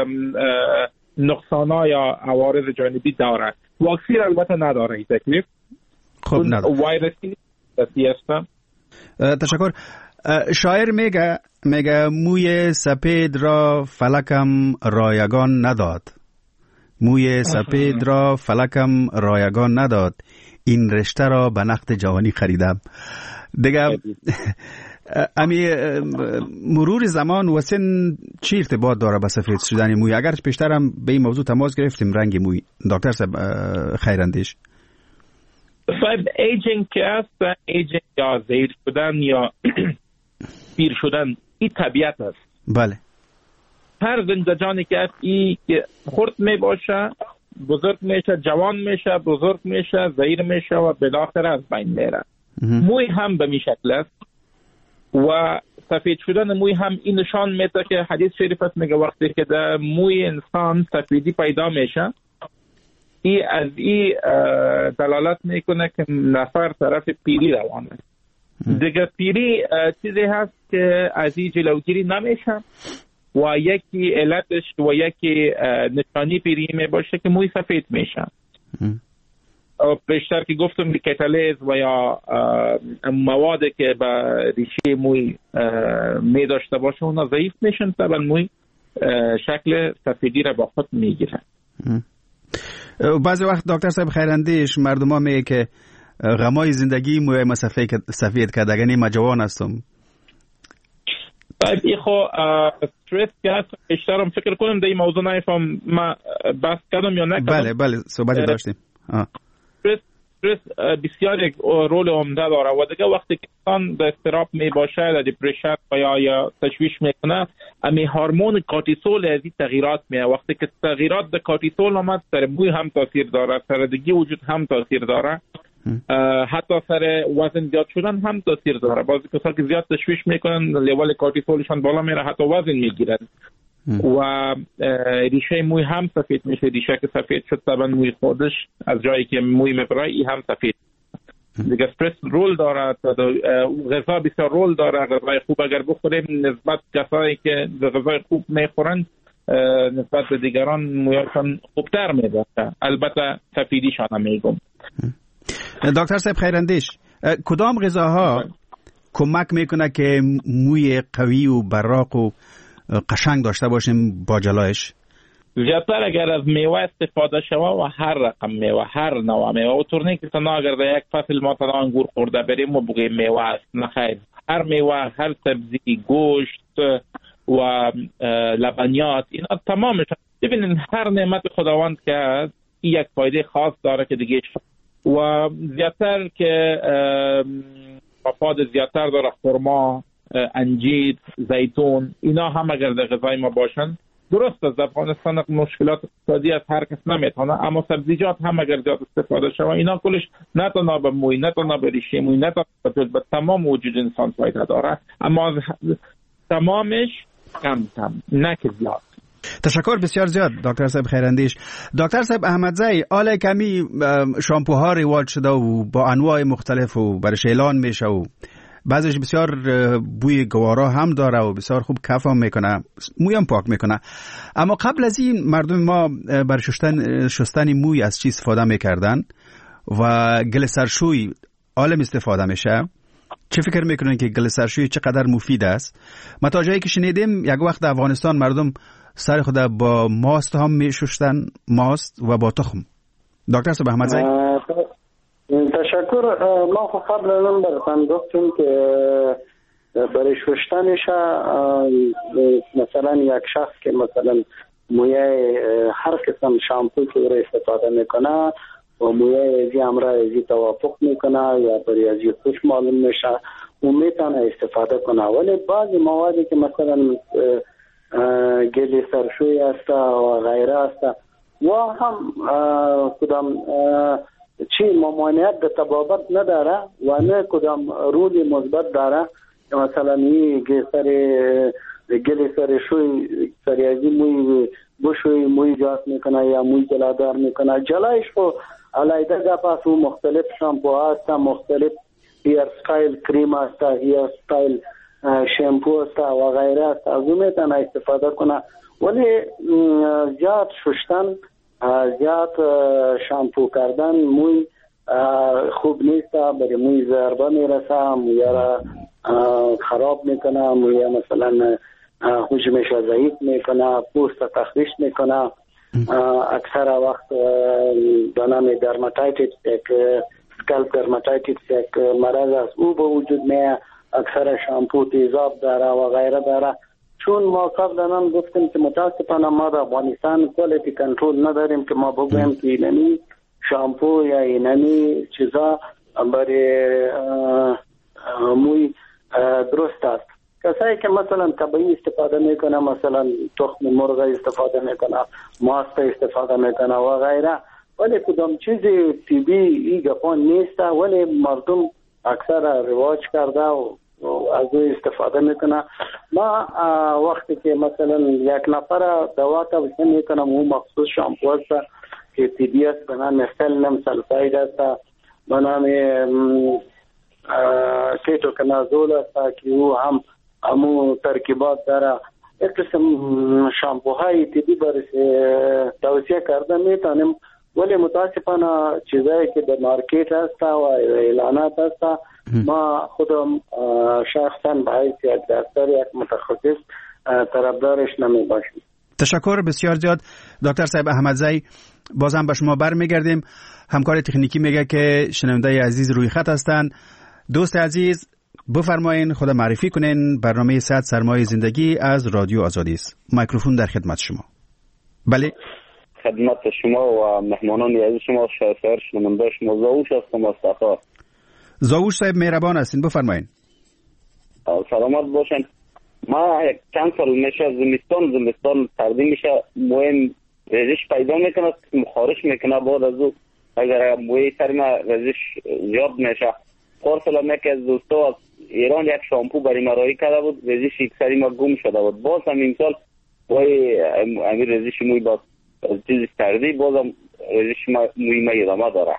نقصانا یا عوارض جانبی داره. واکسین البته نداره این تکلیف. خب نداره. ویروسی است. تشکر. شاعر میگه موی سپید را فلکم رایگان نداد، موی سپید را فلکم رایگان نداد، این رشته را به نقد جوانی خریدم. دیگه امی مرور زمان و سن چی ارتباط داره به سفید شدن موی؟ اگر پیشتر هم به این موضوع تماس گرفتیم رنگ موی. دکتر صاحب خیراندیش، صاحب ایجینگ که است، ایجینگ یا زیر شدن یا پیر شدن، این طبیعت است. بله. هر زندگانی که است ای که خرد می باشه، بزرگ میشه، جوان میشه، بزرگ میشه، زیر میشه و بالاخره از بین میره. موی هم به می شکل است و سفید شدن موی هم این نشان میده که حدیث شریف است میگه وقتی که در موی انسان سفیدی پیدا میشه، ای از ای دلالت میکنه که نفر طرف پیری روانه. دیگه پیری چیزی هست که از ای جلوگیری نمیشه و یکی علتش و یکی نشانی پیری می باشه که موی سفید میشه. بیشتر که گفتم که کتالیز و یا مواد که به ریشه موی می داشته باشه اونا ضعیف میشن، طبعا موی شکل سفیدی را با خود میگیره. بعضی وقت دکتر صاحب خیراندیش مردم ها میگه که غمای زندگی موی ما سفید کردگنی ما جوان هستم. ای خو استرس که هست بیشتر هم فکر کنم در این موضوع نایفهم ما بحث کردم یا نکردم. بله صحبتی داشتیم. استرس بسیار یک رول عمده داره و دیگه وقتی که انسان در اضطراب می باشه، در دیپرشن یا تشویش میکنه، امی هورمون کورتیسول از این تغییرات میاد. وقتی که تغییرات در کورتیسول آمد، سر موی هم تاثیر داره، سر دیگه وجود هم تاثیر داره، حتی سر وزن زیاد شدن هم تاثیر داره. بعضی کسا که زیاد تشویش میکنن لیول کورتیسولشان بالا میره، حتی وزن میگیرن و ریشه موی هم سفید میشه. ریشه که سفید شد طبعا موی خودش از جایی که موی میبره ای هم سفید. دیگه استرس رول داره، غذا بسیار رول داره. غذای خوب اگر بخوریم نسبت کسایی که غذای خوب میخورن نسبت به دیگران مویشان خوبتر میبره، البته سفیدیشان هم میگم. دکتر صاحب خیراندیش، کدام غذاها کمک میکنه که موی قوی و براق و قشنگ داشته باشیم با جلایش؟ زیادتر اگر از میوه استفاده شوه و هر رقم میوه، هر نوع میوه، و طور نیست که تنها اگر در یک فصل ما تنها انگور خورده بریم و بگیم میوه است، نخیر. هر میوه، هر سبزی، گوشت و لبنیات، اینا تمامش ببینید هر نعمت خداوند که یک فایده خاص داره که دیگه و زیادتر که مفاد زیادتر داره. خرما، انجیر، زیتون، اینا هم اگر در غذای ما باشن، درست از افغانستان مشکلات اقتصادی از هر کس نمیتونه، اما سبزیجات هم اگر زیاد استفاده شود اینا کلش نه تنها به موی، نه تنها به ریشه موی، نه تنها به تمام وجود انسان فایده داره، اما از تمامش کم نه که زیاد. تشکر بسیار زیاد دکتر صاحب خیراندیش. دکتر صاحب احمدزئی، آل کمی شامپوها رواج شده و با انواع مختلف و برش اعلان میشه و بعضیش بسیار بوی گوارا هم داره و بسیار خوب کف هم میکنه، موی هم پاک میکنه. اما قبل از این مردم ما برای شستن موی از چی استفاده میکردن و گل سرشوی عالم استفاده میشه. چه فکر میکنن که گل سرشوی چقدر مفید است؟ ما تا جایی که شنیدیم یک وقت در افغانستان مردم سر خود با ماست هم میشستن، ماست و با تخم. دکتر صاحب احمدزی. تشکر. ما خب قبل از اون براتون گفتیم که برای شستنش مثلا یک شخص که مثلا موی هر قسم شامپو که رو استفاده میکنه و موی ازی همراه ازی توافق میکنه یا برای ازی خوش معلوم میشه و میتونه استفاده کنه. ولی بعضی موادی که مثلا گل سرشوی است و غیره است و هم کدام چی ممانعت به تبابت نداره و نه کدام رولی مثبت داره. مثلا این گل سرشوی سریازی موی بشوی موی جاست میکنه یا موی جلادار میکنه. جلایش خو علیده گفت و مختلف شامپو هست، مختلف هیر ستایل کریم هست، هیر ستایل شامپو هست و غیره هست. از اون میتونه استفاده کنه. ولی زیاد شستن، زیاد شامپو کردن موی خوب نیست، برای موی ضربه میرسه، موی را خراب میکنه، موی مثلا حجمش ضعیف میکنه، پوست تخریش میکنه. اکثر وقت دانم درماتایتیس، یک سکالپ درماتایتیس یک مرض است، او به وجود میاد. اکثر شامپو تیزاب داره و غیره داره. چون ما قبلا گفتیم که متاسفانه ما در افغانستان کوالیتی کنترل نداریم که ما بگویم که اینمی شامپو یا اینمی چیزا برای موی درست است. کسایی که مثلا طبیعی استفاده میکنه، مثلا تخم مرغ استفاده میکنه، ماست استفاده میکنه و غیره، ولی کدام چیز طبیعی این گپان نیست، ولی مردم اکثر رواج کرده و از او استفاده میکنه. ما وقتی که مثلا یک نفر دوا توصیه میکنم او مخصوص شامپو است که طبیعی است به نام سلنم سلفاید است، به نام کیتوکنازول است که او هم همو ترکیبات داره. یک قسم شامپوهای طبیعی برای توصیه کرده میتونیم، ولی متاسفانه چیزایی که در مارکت هست و اعلانات هست ما خودم شخصا به حیث یک دکتر، یک متخصص طرفدارش نمی باشیم. تشکر بسیار زیاد دکتر صاحب احمدزی. بازم به شما برمیگردیم. همکار تکنیکی میگه که شنونده عزیز روی خط هستند. دوست عزیز بفرمایین خود معرفی کنین. برنامه 100 سرمایه زندگی از رادیو آزادی است. میکروفون در خدمت شما. بله، خدمت شما و مهمانان عزیز شما، شهر شنونده شما. زاوش هستم از تخار. زاوش صاحب مهربان هستین، بفرمایین. سلامت باشین. ما چند سال میشه زمستان سردی میشه، موی ریزش پیدا میکنه، خارش میکنه. بعد از او اگر موی سر ما ریزش زیاد میشه، پارسال که از دوستا از ایران یک شامپو برای ما رایی کرده بود، ریزش یک سری ما گم شده بود. باز هم این سال وای امیر ریزش موی باز از چیز سردی بازم ریزش موی ما ادامه داره.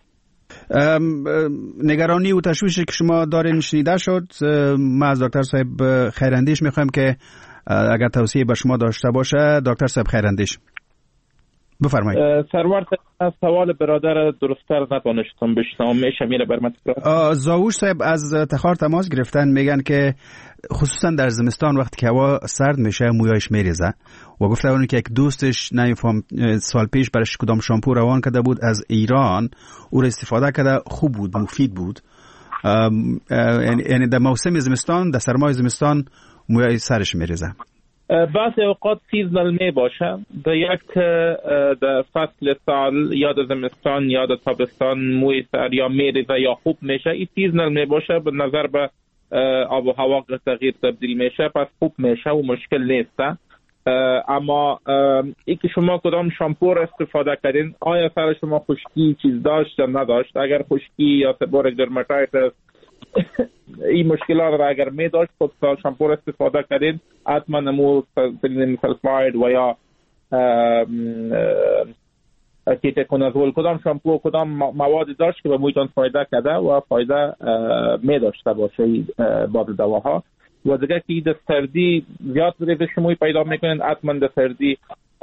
نگرانی و تشویشی که شما دارین شنیده شد. ما از دکتر صاحب خیراندیش میخوایم که اگر توصیه به شما داشته باشه. دکتر صاحب خیراندیش بفرمایید. سرور از سوال برادر درست‌تر نتونستم بشنوم، میشه میره برم تکرار. زاوش صاحب از تخار تماس گرفتن، میگن که خصوصا در زمستان وقتی که هوا سرد میشه مویایش میریزه و گفتن که یک دوستش نمیفهم سال پیش برش کدام شامپو روان کرده بود از ایران، او را استفاده کرده، خوب بود، مفید بود. یعنی در موسم زمستان، در سرمای زمستان مویای سرش میریزه. بعضی اوقات سیزنال می باشه، در یک در فصل سال یا در زمستان یا در تابستان موی سر یا میریزه یا خوب میشه. این سیزنال می باشه، به نظر به آب و هوا تغییر تبدیل میشه، پس خوب میشه و مشکل نیسته. اما ای که شما کدام شامپو را استفاده کردین، آیا سر شما خشکی چیز داشت یا نداشت؟ اگر خشکی یا سبورک درماتایتس این مشکلات را اگر می داشت، خود شامپو را استفاده کردین، حتما نمو سلینیم سلفاید و یا کیتوکنازول، کدام شامپو، کدام مواد داشت که به محیط فایده کرده و فایده می داشته باشه بعض دواها. و دیگه که سردی زیاد ریزش موی پیدا میکنن، حتما در سردی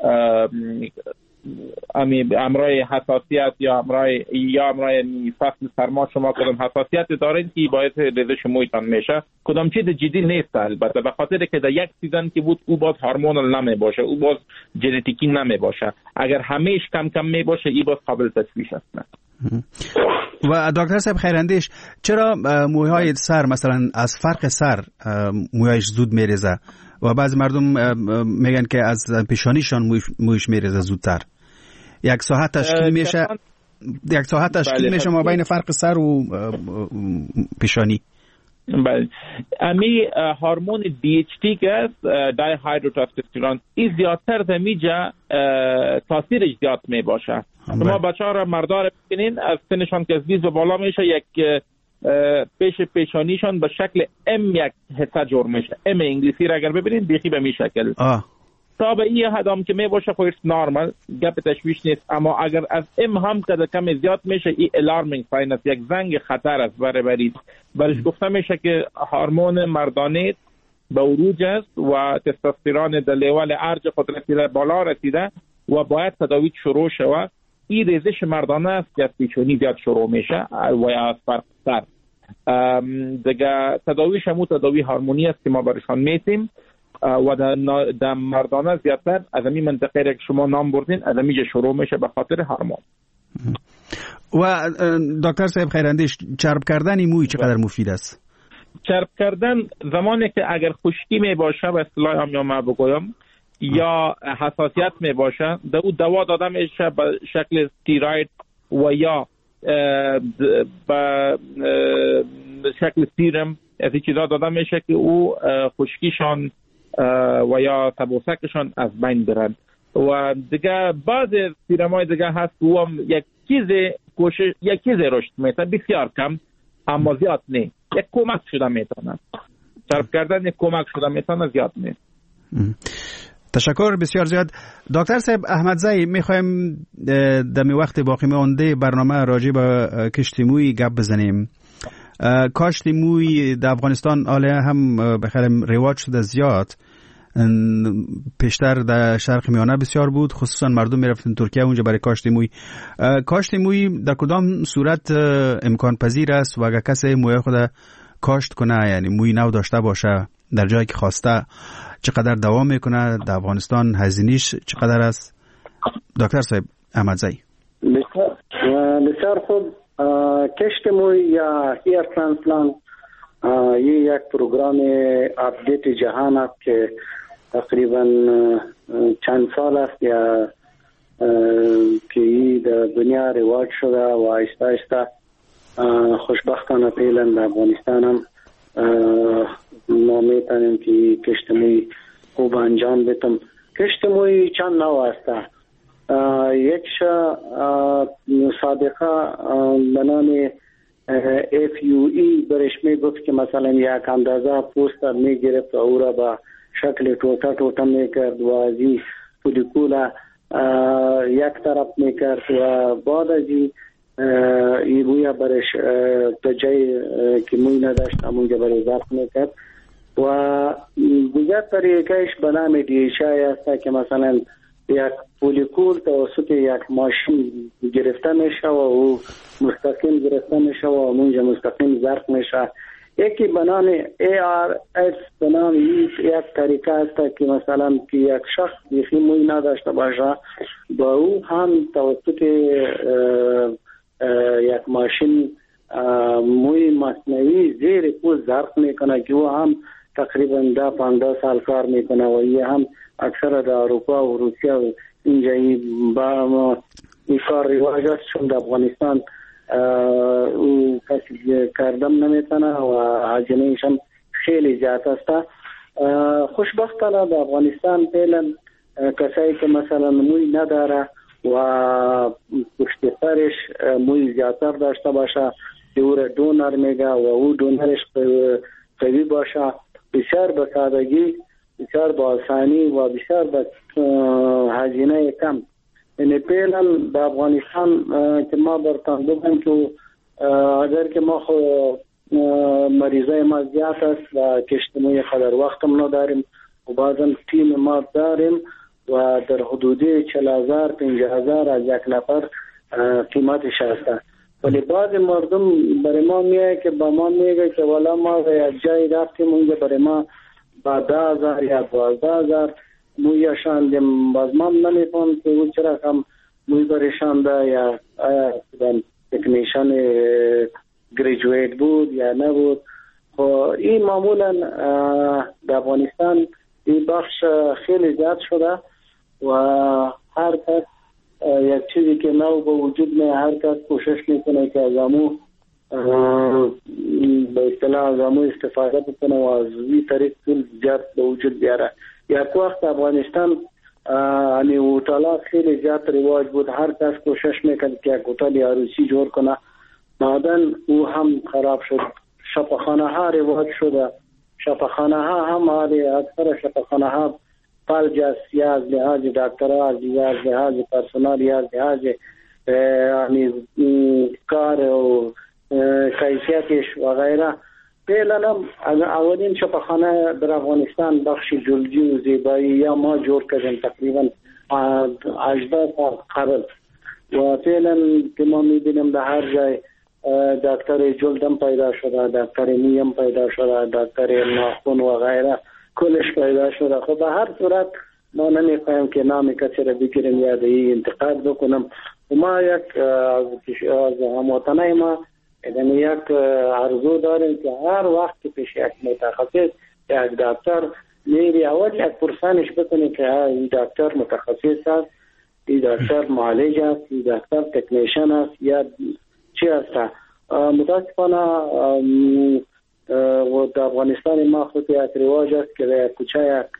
امرای حساسیت یا امرای فصل سرما شما کدام حساسیت دارین که باعث ریزش مویتان میشه. کدام چیز جدی نیست البته، به خاطر که در یک سیزن که بود او باز هورمونال نمی باشه، او باز ژنتیکی نمی باشه. اگر همیش کم کم می باشه ای باز قابل تشخیص است. و دکتر صاحب خیراندیش، چرا موهای سر مثلا از فرق سر موهایش زود میریزه و بعضی مردم میگن که از پیشانیشان مویش میریزه زودتر؟ یک ساعت تشکیل میشه ما بین فرق سر و پیشانی. بله، امی هورمون DHT که است، دای هایدروتستوسترون، این زیادتر در میجا تاثیرش زیاد می باشه. شما بچه‌ها را مردا را ببینین از سنشان که از 20 و بالا میشه، یک پیشانیشان به شکل M1 حصه جور میشه. M انگلیسی را اگر ببینین بیخی به می شکل. تا به این حدام که می باشه خودش نارمال، گپ تشویش نیست. اما اگر از ام هم کم زیاد میشه، این الارمینگ ساین است، یک زنگ خطر است برای برش گفته میشه که هورمون مردانه به عروج است و تستوسترون در لیول ارج خود رسیده، بالا رسیده و باید تداوی شروع شود. این ریزش مردانه است که از پیشونی زیاد شروع میشه و از فرق سر. دیگه تداویش همون تداوی هورمونی است که ما برشان میتیم و در مردانه زیادتر از این منطقه که شما نام بردین از اینجا شروع میشه به خاطر هورمون. و دکتر صاحب خیراندیش، چرب کردن موی چقدر مفید است؟ چرب کردن زمانی که اگر خشکی می باشه به اصطلاح هم یا ما بگویم یا حساسیت می باشه، در او دوا داده میشه به شکل استیروید و یا به شکل سیرم، از این چیزا داده میشه که او خشکیشان و یا تبوسکشان از بین برن. و دیگه بعض سیرمای دیگه هست و هم یک چیز رشد میتونه، بسیار کم اما زیاد نه، یک کمک شده میتونه. چرب کردن یک کمک شده میتونه، زیاد نه. تشکر بسیار زیاد. دکتر صاحب احمدزی، میخوایم دمی وقت باقی مانده برنامه راجع به کشت موی گپ بزنیم. کاشت موی در افغانستان حالا هم بخیر رواج شده زیاد. پیشتر در شرق میانه بسیار بود، خصوصا مردم میرفتن ترکیه اونجا برای کاشت موی. کاشت موی در کدام صورت امکان پذیر است و اگر کسی موی خود کاشت کنه، یعنی موی نو داشته باشه در جایی که خواسته، چقدر دوام میکنه؟ در افغانستان هزینه‌اش چقدر است؟ دکتر صاحب احمدزی. بسیار خوب. کشت موی یا هیر ترانسپلانت یک پروگرام اپدیت جهان است که تقریبا چند سال است یا که در دنیا رواج شده و آهسته آهسته خوشبختانه فعلا در افغانستان هم ما میتونیم که کشت موی خوب انجام بدیم. کشت موی چند نوع است. یک سابقه به نام FUE برش میگفت که مثلا یک اندازه پوست میگرفت و او را به شکل ټوټه میکرد و از این فولیکولا یک طرف میکرد و بعد از این موی برش تا جایی که موی نداشت همونجا برش ضبط میکرد. و دیگر طریقهش به نام دیشای است که مثلا یک فولیکول توسط یک ماشین گرفته میشه و او مستقیم گرفته میشه و اونجا مستقیم ضرب میشه. یکی به نام ARS به نام یک طریقه است که مثلا که یک شخص بیخی موی نداشته باشه با او هم توسط یک ماشین موی مصنوعی زیر پوست ضرب میکنه که او هم تقریبا 10-15 سال کار میکنه و این هم اکثر در اروپا و روسیه و اینجا با این کار رواج است، چون در افغانستان او کسی کردم نمیتونه و هزینه‌اش هم خیلی زیاد است. خوشبختانه در افغانستان فعلا کسایی که مثلا موی نداره و پشت سرش موی زیادتر داشته باشه که او را دونر میگه و او دونرش قوی باشه، بسیار به سادگی، بسیار با آسانی و بسیار با هزینه کم یعنی فعلا در افغانستان که ما برتان بگم که اگر که ما مریضای ما زیاد است و کشت موی قدر وقت هم نداریم و بعضا تیم ما داریم و در حدود 40,000 50,000 از یک نفر قیمتش هست. ولی بعض مردم برای ما میگه که با ما میگه که والا ما یک جای رفتیم اونجا برای ما با 10,000 یا 12,000 موی شاندیم. باز ما نمیفهم که اون چرا هم موی برشانده یا تکنیشن گریجویت بود یا نبود. خب این معمولا در افغانستان این بخش خیلی زیاد شده و هر کس یک چیزی که نو به وجود میاد هر کس کوشش میکنه که از امو به اصطلاح از امو استفاده بکنه و از این طریق پول زیاد به وجود بیاره. یک وقت افغانستان یعنی هتل‌ها خیلی زیاد رواج بود، هر کس کوشش میکرد که یک هتل عروسی جور کنه. بعدن او هم خراب شد. شفاخانه ها رواج شده. شفاخانه ها هم اکثر شفاخانه ها فلج است، یا از لحاظ دکترها، یا از لحاظ پرسنال، یا از لحاظ یعنی کار و کیفیتش و غیره. فعلا هم اولین شفاخانه در افغانستان بخش جلدی و زیبایی یا ما جور کردیم تقریبا 18 سال قبل و فعلا که ما میبینیم در هر جای دکتر جلدم پیدا شده، دکتر مویم پیدا شده، دکتر ناخن و غیره کلش پیدا شده. خب به هر صورت ما نمیخوایم که نام کسی را بگیریم یا این انتقاد بکنم. و ما یک از هموطنای ما یک عرضو داریم که هر وقت که پیش یک متخصص یک دکتر میری اول یک پرسانش بکنی که این دکتر متخصص است، این دکتر معالج است، این دکتر تکنیشن است یا چی است. متاسفانه و در افغانستان ما خود یک رواج است که در کوچه یک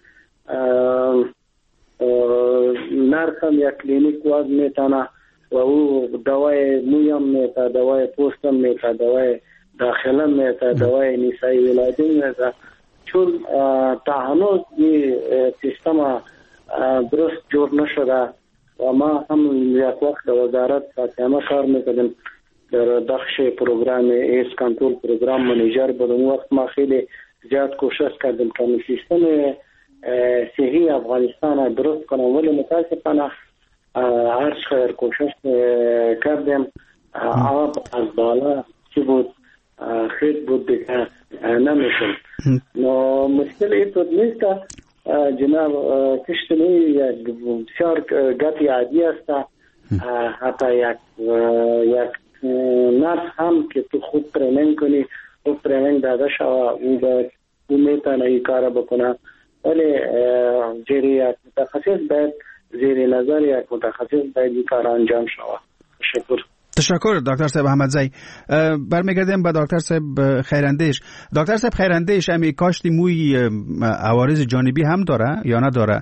نرخم یک کلینیک واز میتونه و او دوای مویم میته، دوای پوستم میته، دوای داخلم میته، دوای نیسایی ولادی میته. چون تا هنوز این سیستم درست جور نشده و ما هم یک وقت در وزارت فاطمه کار میکردیم در بخش پروگرام ایس کنترل پروگرام منیجر بودم. وقت ما خیلی زیاد کوشش کردیم که سیستم صحی افغانستان درست کنم ولی متاسفانه هر خیر کوشش کردیم آب از بالا چی بود خیلی بود دیگه نمیشون. مشکل این بود نیست که جناب کشتنی یک بسیار گتی عادی است. حتی یک نرس هم که تو خود تریننگ کنی خود تریننگ داده شوه او میتونه این کار بکنه ولی جیری یک متخصص باید زیر نظر یک متخصص باید این کار انجام شوه. تشکر دکتر صاحب احمدزی. برمیگردیم به دکتر صاحب خیراندیش. دکتر صاحب خیراندیش امی کاشت موی عوارض جانبی هم داره یا نداره؟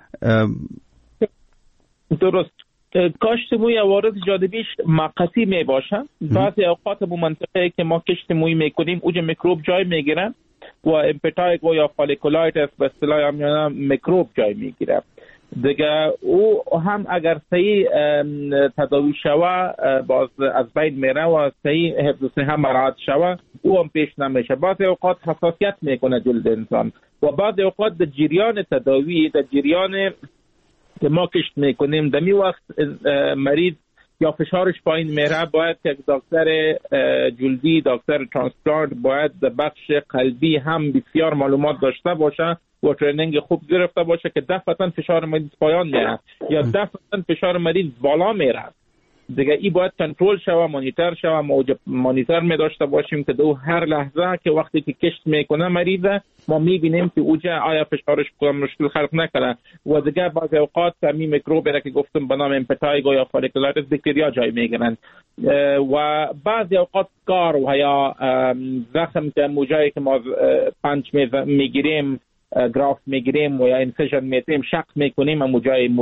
درست. کاشت موی عوارض جانبیش موقتی می باشه. بعضی اوقات به منطقه که ما کشت موی میکنیم اونجا میکروب جای میگیره و امپتایگو یا فالیکولایتس به اصطلاح میکروب جای میگیره دیگه. او هم اگر صحیح تداوی شوه باز از بین میره و صحیح حفظ صحه مراعات شوه او هم پیش نمیشه. بعضی اوقات حساسیت میکنه جلد انسان و بعضی اوقات در جریان تداوی در جریان که ما کشت میکنیم دمی وقت مریض یا فشارش پایین میره باید که دکتر جلدی دکتر ترانسپلانت باید بخش قلبی هم بسیار معلومات داشته باشه و ترینینگ خوب گرفته باشه که دفعتا فشار مریض پایان میره یا دفعتا فشار مریض بالا میره دیگه. این باید کنترل شوه مانیتور شوه. ما مانیتور می داشته باشیم که دو هر لحظه که وقتی که کشت میکنه مریض ما میبینیم که اوجا آیا فشارش مشکل خلق نکنه و دیگه بعضی اوقات می میکروب را که گفتم به نام امپتایگو یا فالیکولایتس باکتریا جای میگیرن و بعضی اوقات کار و یا زخم که موجایی که ما پنچ میگیریم گراف میگیریم و یا انسیژن میتیم شق میکنیم موجای مویه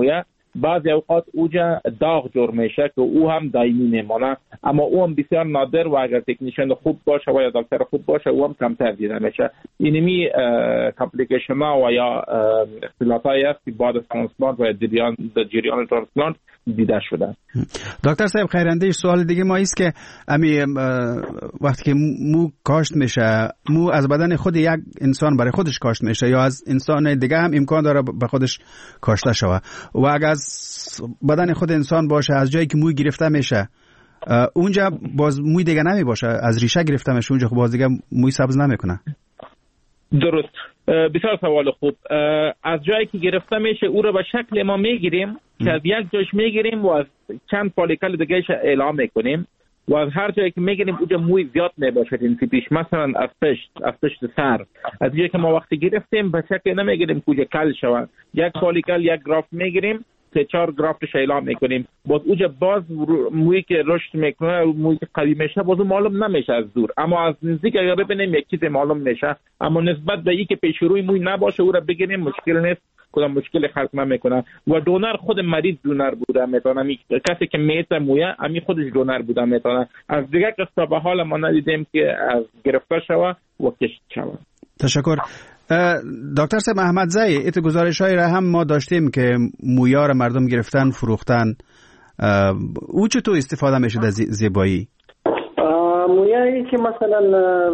بعضی اوقات اوجا داغ جور میشه که او هم دائمی میمونه، اما او هم بسیار نادر و اگر تکنیشن خوب باشه و یا دکتر خوب باشه او هم کمتر دیده میشه. اینمی کامپلیکیشن ها و یا اختلافایی است که بعد از ترانسپلانت و جریان ترانسپلانت دیده شده. دکتر صاحب خیراندیش، سوال دیگه ما است که وقتی که مو کاشت میشه، مو از بدن خود یک انسان برای خودش کاشت میشه یا از انسان دیگه هم امکان داره به خودش کاشته شوه؟ و اگر از بدن خود انسان باشه از جایی که موی گرفته میشه اونجا باز موی دیگه نمی باشه، از ریشه گرفته میشه اونجا باز دیگه موی سبز نمیکنه؟ درست، بسیار سوال خوب. از جایی که گرفته میشه او رو به شکل ما میگیریم که از یک جاش میگیریم و از چند فالیکل دیگهش اعلام میکنیم و از هر جایی که میگیریم اونجا موی زیاد میباشه این پیش، مثلا از پشت سر، از جایی که ما وقتی گرفتیم به شکل نمیگیریم که اونجا کل شود، یک فالیکل یک گراف میگیریم 3-4 گرافتش اعلام میکنیم، باز اونجا باز مویی که رشد میکنه، مویی که قوی میشه باز معلوم نمیشه از دور، اما از نزدیک اگر ببینیم یک چیز معلوم میشه، اما نسبت به اینکه پیش روی موی نباشه او را بگیریم مشکل نیست، کدام مشکل خلق نمیکنه. و دونر خود مریض دونر بوده میتونه، کسی که میته مویه امی خودش دونر بوده میتونه. از دیگه قصه به حال ما ندیدیم که از گرفته شوه و کشت شوه. تشکر. دکتر صاحب احمدزئی، ایت گزارش‌هایی را هم ما داشتیم که مویا را مردم گرفتن فروختن، او چطور استفاده میشه از زیبایی؟ مویایی که مثلا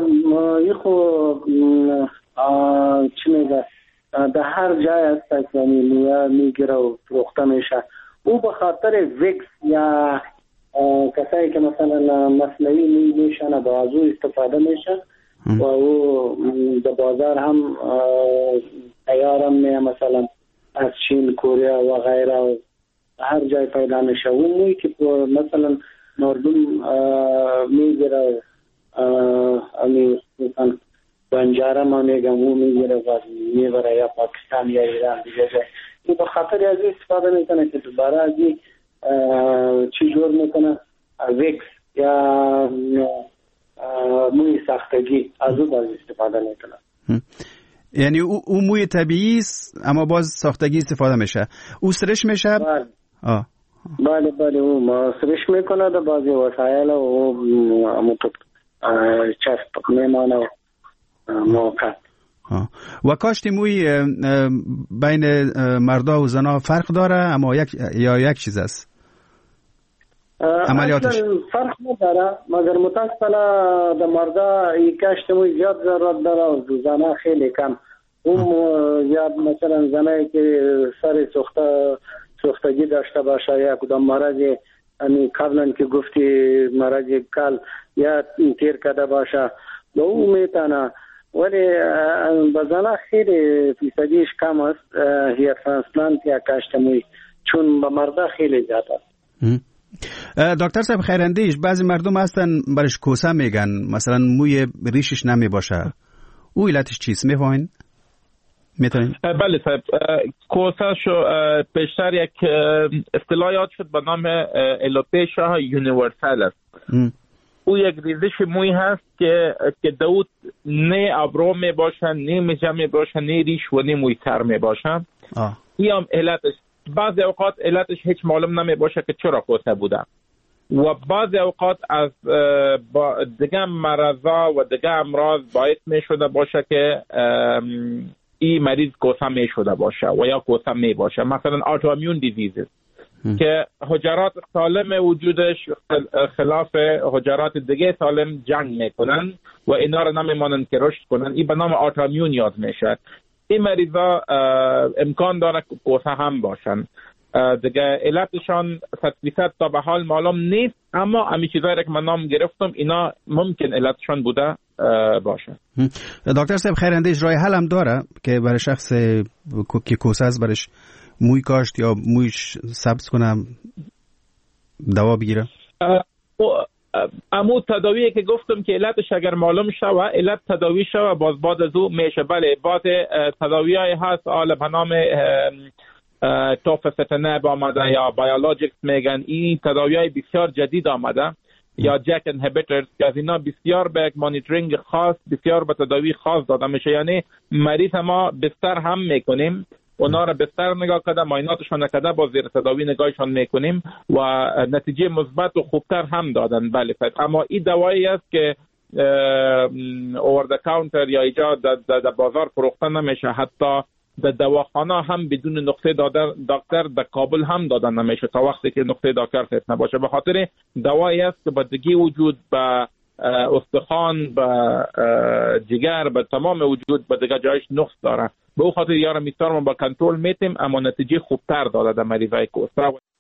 چی میگه در هر جای هست که مویا میگیره و فروخته میشه، او به خاطر ویکس یا کسایی که مثلا مصنوعی میشن با از او استفاده میشه و او در بازار هم تیارم میه، مثلا از چین، کره و غیره و هر جای پیدا میشه. اون موی که مثلا مردم میگیره مثلا بنجاره ما میگم او میگیره و میبره یا پاکستان یا ایران دیگه جای، این به خاطر از این استفاده میکنه که دوباره از این چی جور میکنه، ویکس یا موی ساختگی از او باز استفاده میکنه. یعنی او موی طبیعی است اما باز ساختگی استفاده میشه. او سرش میشه؟ بله او سرش میکنه در بعضی وسایل و او چسب میمانه و موقع. و کاشت موی بین مردا و زنا فرق داره اما یک چیز است؟ عملیاتش فرق نداره، مگر متاسفانه در مردا این کاشت موی زیاد ضرورت داره و زنا خیلی کم. اون یا مثلا زنایی که سر سوختگی داشته باشه یا کدام مرض قبلا که گفتی مرض کل یا تیر کده باشه به او میتونه، ولی بزنه خیلی فیصدیش کم است هیر ترانسپلانت یا کاشت موی، چون به مردا خیلی زیاد است. دکتر صاحب خیراندیش، بعضی مردم هستن برش کوسه میگن، مثلا موی ریشش نمی باشه، او علتش چیست میفهمین؟ میتونین؟ بله صاحب، کوسه شو پیشتر یک اصطلاح یاد شد به نام الوپیشیا یونیورسال. او یک ریزش موی هست که داود نه ابرو می باشه، نه مجه می باشه، نه ریش و نه موی سر می باشه. این هم علتش. بعضی اوقات علتش هیچ معلوم نمی باشه که چرا کوسه بوده و بعضی اوقات از دیگه مرضا و دیگه امراض باعث می شده باشه که این مریض کوسه می شده باشه و یا کوسه می باشه، مثلا autoimmune diseases که حجرات سالم وجودش خلاف حجرات دیگه سالم جنگ میکنن و اینا رو نمیمانن که رشد کنن، این به نام autoimmune یاد میشه. این مریضا امکان داره که کوسه هم باشن، دیگه علتشان 100% تا به حال معلوم نیست، اما همین چیزایی که من نام گرفتم اینا ممکن علتشان بوده باشه. دکتر صاحب خیراندیش، راه حل هم داره که برای شخص که کوسه است برش موی کاشت یا مویش سبز کنه دوا بگیره؟ امو تداویی که گفتم که علتش اگر معلوم شوه علت تداوی شوه باز بعد از او میشه. بله بعض تداوی‌های هست آل به نام توفاستینب آمده یا بیولوژیکس میگن، این تداوی‌های بسیار جدید آمده یا جک انهیبیتورز که از اینا بسیار به مانیتورینگ خاص بسیار به تداوی خاص داده میشه. یعنی مریض ما بستر هم میکنیم اونا را بستر نگاه کرده، معایناتشون نکرده، با زیر تداوی نگاهشون میکنیم و نتیجه مثبت و خوبتر هم دادن. بله، اما این دوایی است که اوور د کاونتر یا اینجا در بازار فروخته نمیشه، حتی در دواخانه هم بدون نقطه دکتر در کابل هم دادن نمیشه تا وقتی که نقطه دکتر فیت نباشه، به خاطر دوایی است که بدگی وجود به استخوان، به جگر، به تمام وجود، به دیگه جایش نقص داره. به او خاطر یارم میتارم با کنترل میتیم، اما نتیجه خوبتر داده در مریضای کوسته.